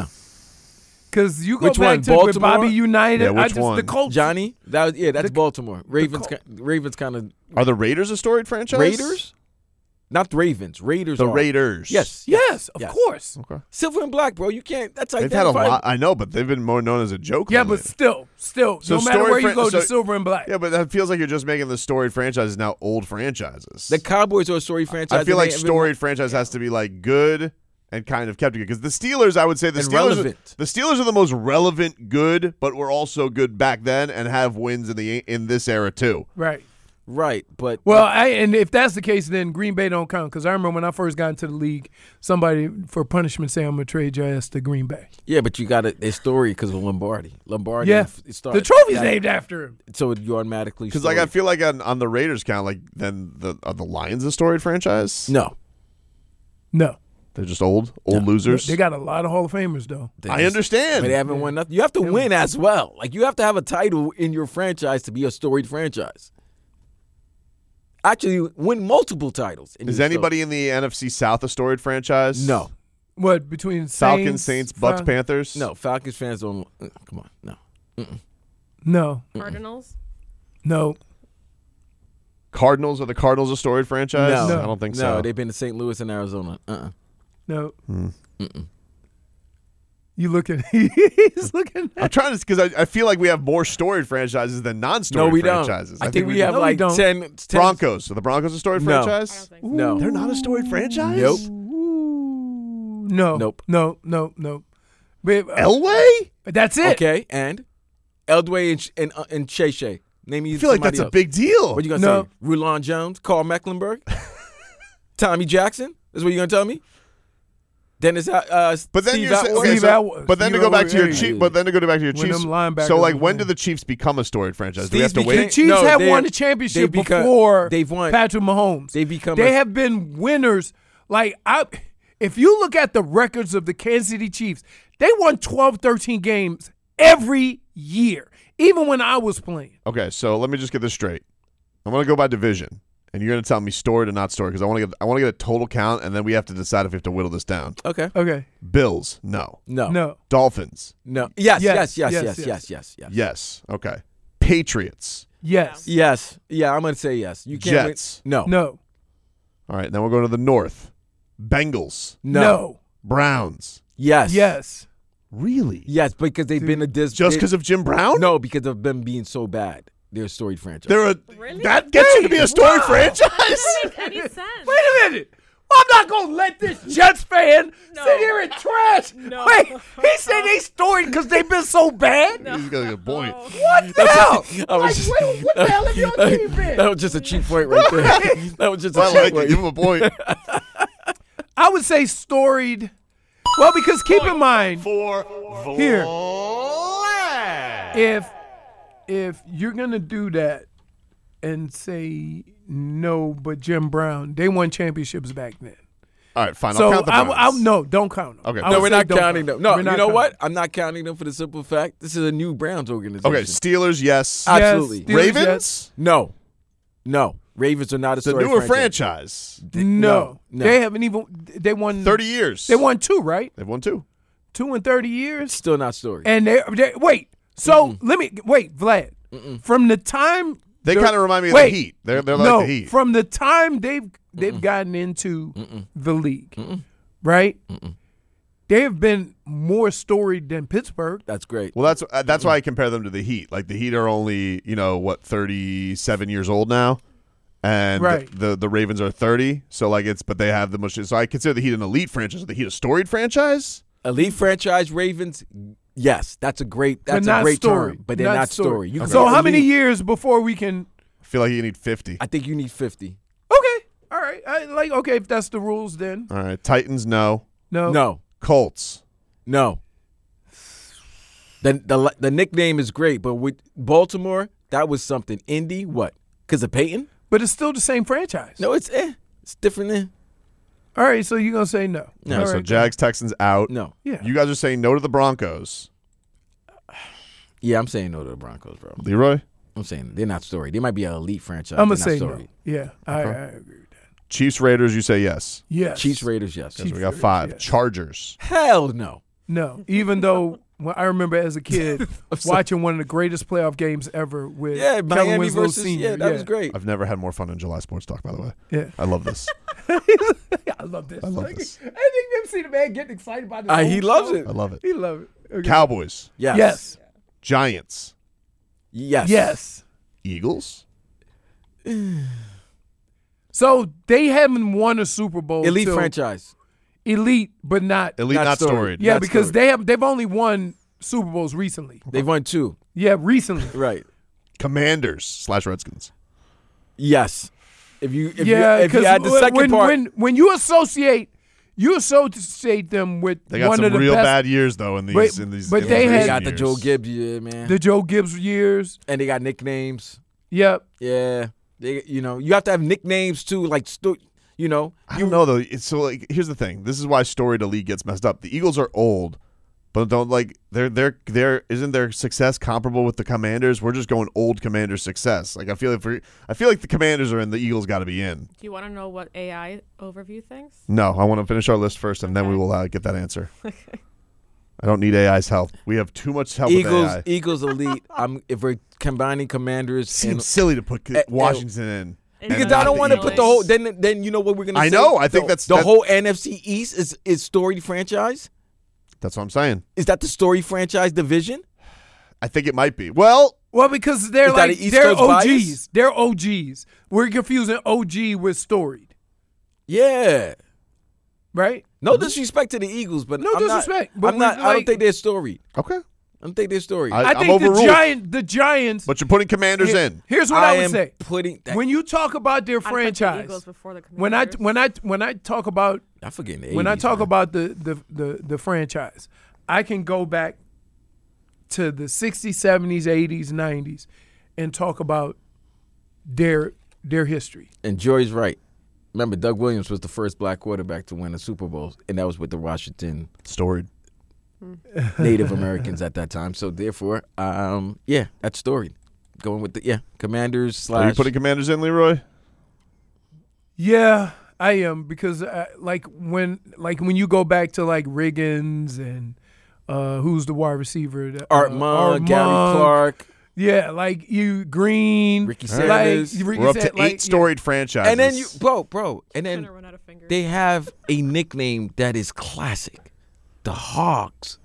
Because you go Which back one, to with Baltimore? Bobby United. Yeah, I which just, one? The Colts. Johnny, that was yeah, that's The- Baltimore. Ravens, Col- ki- Ravens kind of Are the Raiders a storied franchise? Raiders, not the Ravens. Raiders. The are. Raiders. Yes, Yes, of Yes. courd. Okay. silver and black, bro. You can't. That's They've had a identifiable. lot. I know, but they've been more known as a joke. Yeah, lately. but still, still, So no matter storied where you fran- go, so- the silver and black. Yeah, but that feels like you're just making the storied franchises now old franchises. The Cowboys are a storied franchise. I feel and like they- storied franchise has to be like good and kind of kept good because the Steelers, I would say the And Steelers, relevant. the Steelers are the most relevant good, but were also good back then and have wins in the in this era too. Right. right, but Well, I, and if that's the case, then Green Bay don't count. Because I remember when I first got into the league, somebody for punishment say I'm gonna trade your ass to Green Bay. yeah, but you got a, a story because of Lombardi. Lombardi. Yeah, f- started- the trophy's that- named after him. So you automatically Because like I storied. feel like on, on the Raiders count, like then the are the Lions a storied franchise? no. No, They're just old old No. losers. they got a lot of Hall of Famers though. They I just- understand. But they haven't won nothing. You have to win as well. Like you have to have a title in your franchise to be a storied franchise. Actually, win multiple titles. in Is your anybody in the N F C South a storied franchise? story. No, What between Falcons, Saints, Bucks, Fal- Panthers. no. Falcons fans don't. uh, Come on, no. No, Cardinals. no. Cardinals are the Cardinals a storied franchise? No. No. I don't think No, so. they've been to Saint Louis and Arizona. Uh-uh. No. Hmm. You looking? He's looking. I'm At, trying to because I, I feel like we have more storied franchises than non-storied No, we don't. franchises. I, think, we, do. have No, we like don't. ten, ten. Broncos. Are the Broncos a storied No. I don't franchise? think so. No. They're not a storied franchise. Nope. Ooh, no. Nope. No. No. No. But, uh, Elway? that's it. Okay, and Eldway and Sh- and, uh, and Shay Shay. Name me I feel like somebody that's a else. big deal. What you gonna No. say? Rulon Jones, Carl Mecklenburg, Tommy Jackson. That's what you gonna tell me? Dennis, uh, uh, But then Steve you're saying, Atwater? okay, Steve so, Atwater. but then to Steve go back to your Atwater, Chiefs, yeah. but then to go back to your When Chiefs. them linebackers So like, was when winning. do the Chiefs become a storied franchise? Do we Steve's have to wait? The Chiefs No, have they- won the championship they beca- before they've won- Patrick Mahomes. They become. They a, have been winners. Like I, if you look at the records of the Kansas City Chiefs, they won twelve, thirteen games every year, even when I was playing. Okay, so let me just get this straight. I'm going to go by division. and you're going to tell me storied or not storied because I want to get I want to get a total count, and then we have to decide if we have to whittle this down. Okay. Okay. Bills, no. No. No. Dolphins, No. Yes, Yes, yes, yes, yes, yes, yes. yes, yes, yes. yes. Okay. Patriots, Yes. Yes. Yeah, I'm going to say yes. You can't win- Jets. No. No. All right, then we'll go to the North. Bengals, No. No. Browns. Yes. Yes. Really? Yes, because they've been a dis. Just because of Jim Brown? No, because of them being so bad. They're a storied franchise. They're a Really? that gets you to be a storied franchise. That doesn't make any sense. Wait a minute. I'm not going to let this Jets fan No. sit here and trash. No. Wait, he said they storied because they've been so bad? He's got a good point. What the hell? I was Like, just- wait, what the hell have your team been? That was just a cheap point right there. That was just a I cheap like it. point. Give him a point. I would say storied. Well, because keep in mind, For here, if if you're gonna do that and say no, but Jim Brown, they won championships back then. All right, fine. So I'll count the I, Browns. I, no, don't count them. Okay. I No, would we're say not don't counting count them. No, We're you not know counting what? them. I'm not counting them for the simple fact this is a new Browns organization. Okay, Steelers, yes. Uh, Absolutely. Steelers, Ravens? yes. No. No. Ravens are not a The storied newer franchise. franchise. No, no. they haven't even. They won thirty years. They won two, right? They've won two. Two in thirty years. Still not storied. And they, they wait. So let me wait, Vlad. From the time They the- kind of remind me of wait, the Heat. They're, they're no, like the Heat. from the time they've they've gotten into the league, right? They have been more storied than Pittsburgh. That's great. Well, that's uh, that's why I compare them to the Heat. Like the Heat are only, you know, what, thirty-seven years old now, and Right. the, the the Ravens are thirty. So like it's, but they have the most. So I consider the Heat an elite franchise. The Heat a storied franchise. Elite franchise Ravens, yes, that's a great But that's not a great storied. term, but they're not, storied. You can So be how many elite. years before we can? I feel like you need fifty. I think you need fifty. Okay, all right. I, like okay, if that's the rules, then All right, Titans, no. no, No, Colts, no. The, the the nickname is great, but with Baltimore, that was something. Indy, what? Because of Peyton? But it's still the same franchise. No, it's eh. It's different then. All right, so you're gonna say no? No, All so right, Jags, Texans out. No. Yeah. You guys are saying no to the Broncos. Yeah, I'm saying no to the Broncos, bro. Leroy, I'm saying they're not storied. They might be an elite franchise. I'm They're gonna not say no. storied. Yeah, I, I agree with that. Chiefs, Raiders. You say yes. Yes. Chiefs, Raiders, yes. So we got Raiders, five. yes. Chargers. Hell no. No, even though when I remember as a kid watching one of the greatest playoff games ever with Yeah, Kellen Miami Winslow versus Senior. yeah, that was great. I've never had more fun in July Sports Talk. By the way, Yeah, I love this. I love this. I love Like, this. I think you ever see the man getting excited about this. Uh, he whole loves show? it. I love it. He loves it. Okay. Cowboys, Yes. Yes. Giants, Yes. Yes. Eagles. So they haven't won a Super Bowl. Elite till- franchise. Elite, but not. Elite, Not not, storied. storied. Yeah, not because storied. they have they've only won Super Bowls recently. They've won two. Yeah, recently. Right. Commanders slash Redskins. Yes. If you if yeah, you if you because add the second when, part, when when you associate you associate them with They got one some of the real best, bad years though in these But- in these. but in they these had- they got the years. Joe Gibbs year, man. the Joe Gibbs years. And they got nicknames. Yep. Yeah. They you know, you have to have nicknames too, like sto- you know. I don't know though. It's so like here's the thing. This is why storied elite gets messed up. The Eagles are old, but don't like they're they're they're isn't their success comparable with the Commanders? We're just going old Commanders success. Like I feel like for, I feel like the Commanders are in. The Eagles got to be in. Do you want to know what A I overview thinks? No, I want to finish our list first, and then we will uh, get that answer. I don't need A I's help. We have too much help Eagles with A I. Eagles elite. I'm if we're combining Commanders Seems and silly to put uh, Washington in. Because because not I don't the want to put the Eagles. whole then then you know what we're gonna I say? know, I think The- that's- the that- whole N F C East is is storied franchise. That's what I'm saying. Is that the story franchise division? I think it might be. Well, Well, because they're Is that like an East they're Coast O Gs. bias? They're O Gs. We're confusing O G with storied, Yeah. right? No disrespect to the Eagles, but No I'm disrespect, Not, but I'm not. we're I don't like- think they're storied. okay. I don't think they're storied. I- I I'm think the overruled. giant the Giants. But you're putting Commanders Here- in. Here's what I I, would am say. putting that. When you talk about their I'd put the franchise, Eagles before the when I Commanders. when I when I talk about I forget the when I eighties, talk man. about the, the the the franchise, I can go back to the sixties, seventies, eighties, nineties, and talk about their their history. and Joy's right. Remember, Doug Williams was the first black quarterback to win a Super Bowl, and that was with the Washington Storied. Native Americans at that time. So therefore, um, yeah, that's storied. Going with the yeah, Commanders Are you slash. putting Commanders in, Leroy? Yeah, I am because uh, like when like when you go back to like Riggins and uh, who's the wide receiver? Uh, Art Monk, Gary Clark. Yeah, like you Green, Ricky like, Sanders. Ricky We're up to Sa- like, eight storied yeah. franchises. And then you, bro, bro, and Gonna then run out of fingers. they have a nickname that is classic, the Hogs.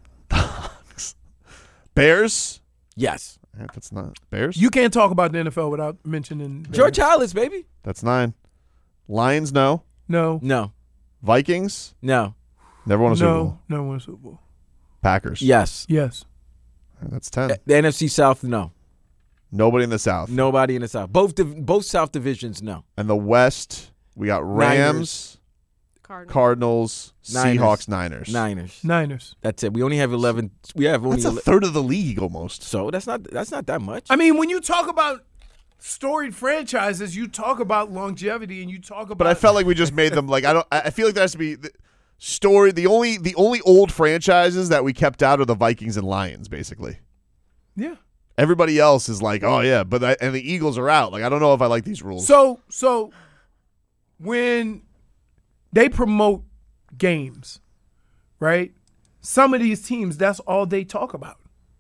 Bears? Yes, Yeah, that's not Bears. You can't talk about the N F L without mentioning George Halas, baby. That's nine. Lions, no. No, No, Vikings, no, never won a Super no, Bowl. no one Super Bowl. Packers, yes. Yes, that's ten. The N F C South, no. Nobody in the South. Nobody in the South. Both div- both South divisions, no. And the West, we got Rams, Cardinals. Cardinals, Niners. Seahawks, Niners. Niners. Niners. That's it. We only have eleven. We have only. That's a ele- third of the league almost. so that's not that's not that much. I mean, when you talk about storied franchises, you talk about longevity and you talk about. But I felt like we just made them like I don't. I I feel like there has to be the story. The only the only old franchises that we kept out are the Vikings and Lions, basically. yeah. Everybody else is like, oh yeah, but I, and the Eagles are out. Like I don't know if I like these rules. So so when they promote games, right? Some of these teams, that's all they talk about,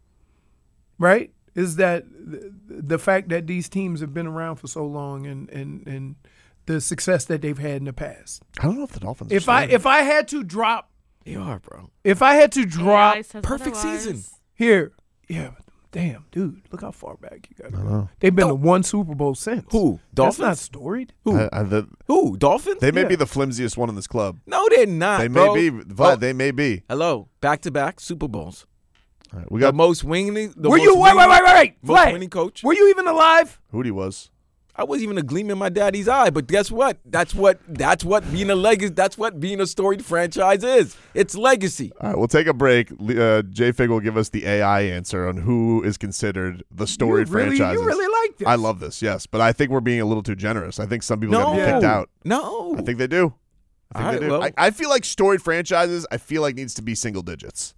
right? Is that the, the fact that these teams have been around for so long and and and the success that they've had in the past. I don't know if the Dolphins. If are I starting. if I had to drop, they are, bro. if I had to drop A I says Perfect otherwise. season. here, yeah. Damn, dude, look how far back you got to go. They've been to one Super Bowl since. Who? That's Dolphins? not storied. Who? I, I, the, Who? Dolphins? they may Yeah. be the flimsiest one in this club. no, they're not. They bro. may be, Vlad. Oh, They may be. hello, back to back Super Bowls. All right, we The got most winning. The Were most you wait wait winning- wait wait wait? Most Vlad, winning coach. were you even alive? Hootie was. I wasn't even a gleam in my daddy's eye, but guess what? That's what that's what being a legacy. That's what being a storied franchise is. It's legacy. All right, we'll take a break. Uh, J Fig will give us the A I answer on who is considered the storied you really, franchises. You really like this. I love this, yes, but I think we're being a little too generous. I think some people No, got to be kicked out. no. I think they do. I think All they right, do. well- I, I feel like storied franchises. I feel like needs to be single digits.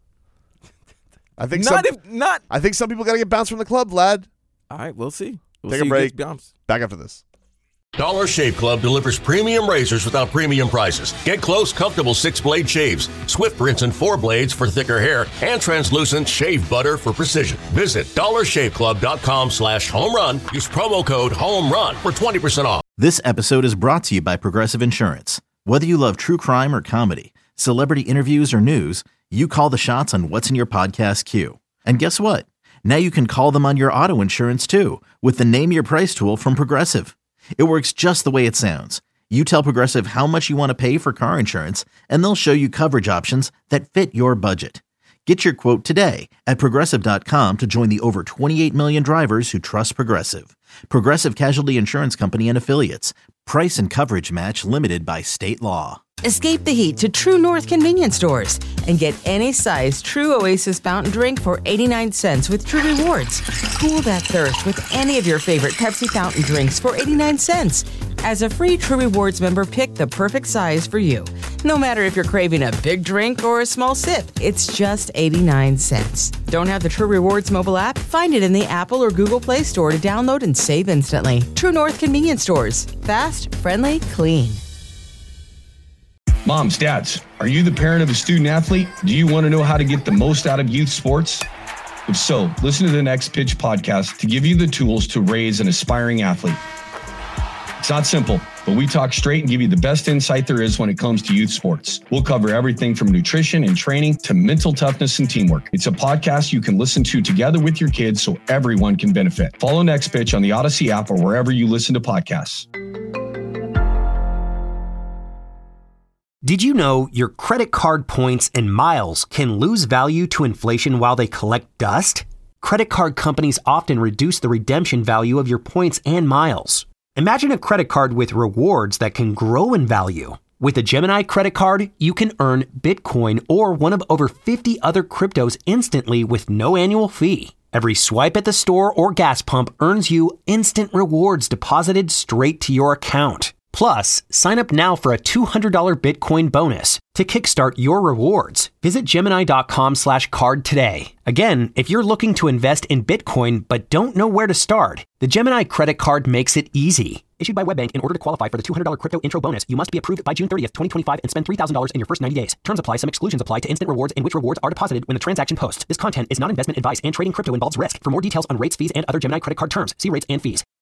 I think not some. if not. I think some people got to get bounced from the club, lad. All right, we'll see. We'll Take see a who break. gets bounced. Back after this. Dollar Shave Club delivers premium razors without premium prices. Get close, comfortable six-blade shaves, swift rinse and four blades for thicker hair, and translucent shave butter for precision. Visit dollar shave club dot com slash home run. Use promo code HOMERUN for twenty percent off. This episode is brought to you by Progressive Insurance. Whether you love true crime or comedy, celebrity interviews or news, you call the shots on what's in your podcast queue. And guess what? Now you can call them on your auto insurance too with the Name Your Price tool from Progressive. It works just the way it sounds. You tell Progressive how much you want to pay for car insurance, and they'll show you coverage options that fit your budget. Get your quote today at Progressive dot com to join the over twenty-eight million drivers who trust Progressive. Progressive Casualty Insurance Company and Affiliates. Price and coverage match limited by state law. Escape the heat to True North convenience stores and get any size True Oasis fountain drink for eighty-nine cents with True Rewards. Cool that thirst with any of your favorite Pepsi fountain drinks for eighty-nine cents. As a free True Rewards member, pick the perfect size for you. No matter if you're craving a big drink or a small sip, it's just eighty-nine cents. Don't have the True Rewards mobile app? Find it in the Apple or Google Play Store to download and save instantly. True North convenience stores. Fast, friendly, clean. Moms, dads, are you the parent of a student athlete? Do you want to know how to get the most out of youth sports? If so, listen to the Next Pitch podcast to give you the tools to raise an aspiring athlete. It's not simple, but we talk straight and give you the best insight there is when it comes to youth sports. We'll cover everything from nutrition and training to mental toughness and teamwork. It's a podcast you can listen to together with your kids so everyone can benefit. Follow Next Pitch on the Odyssey app or wherever you listen to podcasts. Did you know your credit card points and miles can lose value to inflation while they collect dust? Credit card companies often reduce the redemption value of your points and miles. Imagine a credit card with rewards that can grow in value. With a Gemini credit card, you can earn Bitcoin or one of over fifty other cryptos instantly with no annual fee. Every swipe at the store or gas pump earns you instant rewards deposited straight to your account. Plus, sign up now for a two hundred dollars Bitcoin bonus to kickstart your rewards. Visit Gemini.com slash card today. Again, if you're looking to invest in Bitcoin but don't know where to start, the Gemini credit card makes it easy. Issued by WebBank. In order to qualify for the two hundred dollars crypto intro bonus, you must be approved by June thirtieth, twenty twenty-five and spend three thousand dollars in your first ninety days. Terms apply. Some exclusions apply to instant rewards and which rewards are deposited when the transaction posts. This content is not investment advice and trading crypto involves risk. For more details on rates, fees, and other Gemini credit card terms, see rates and fees.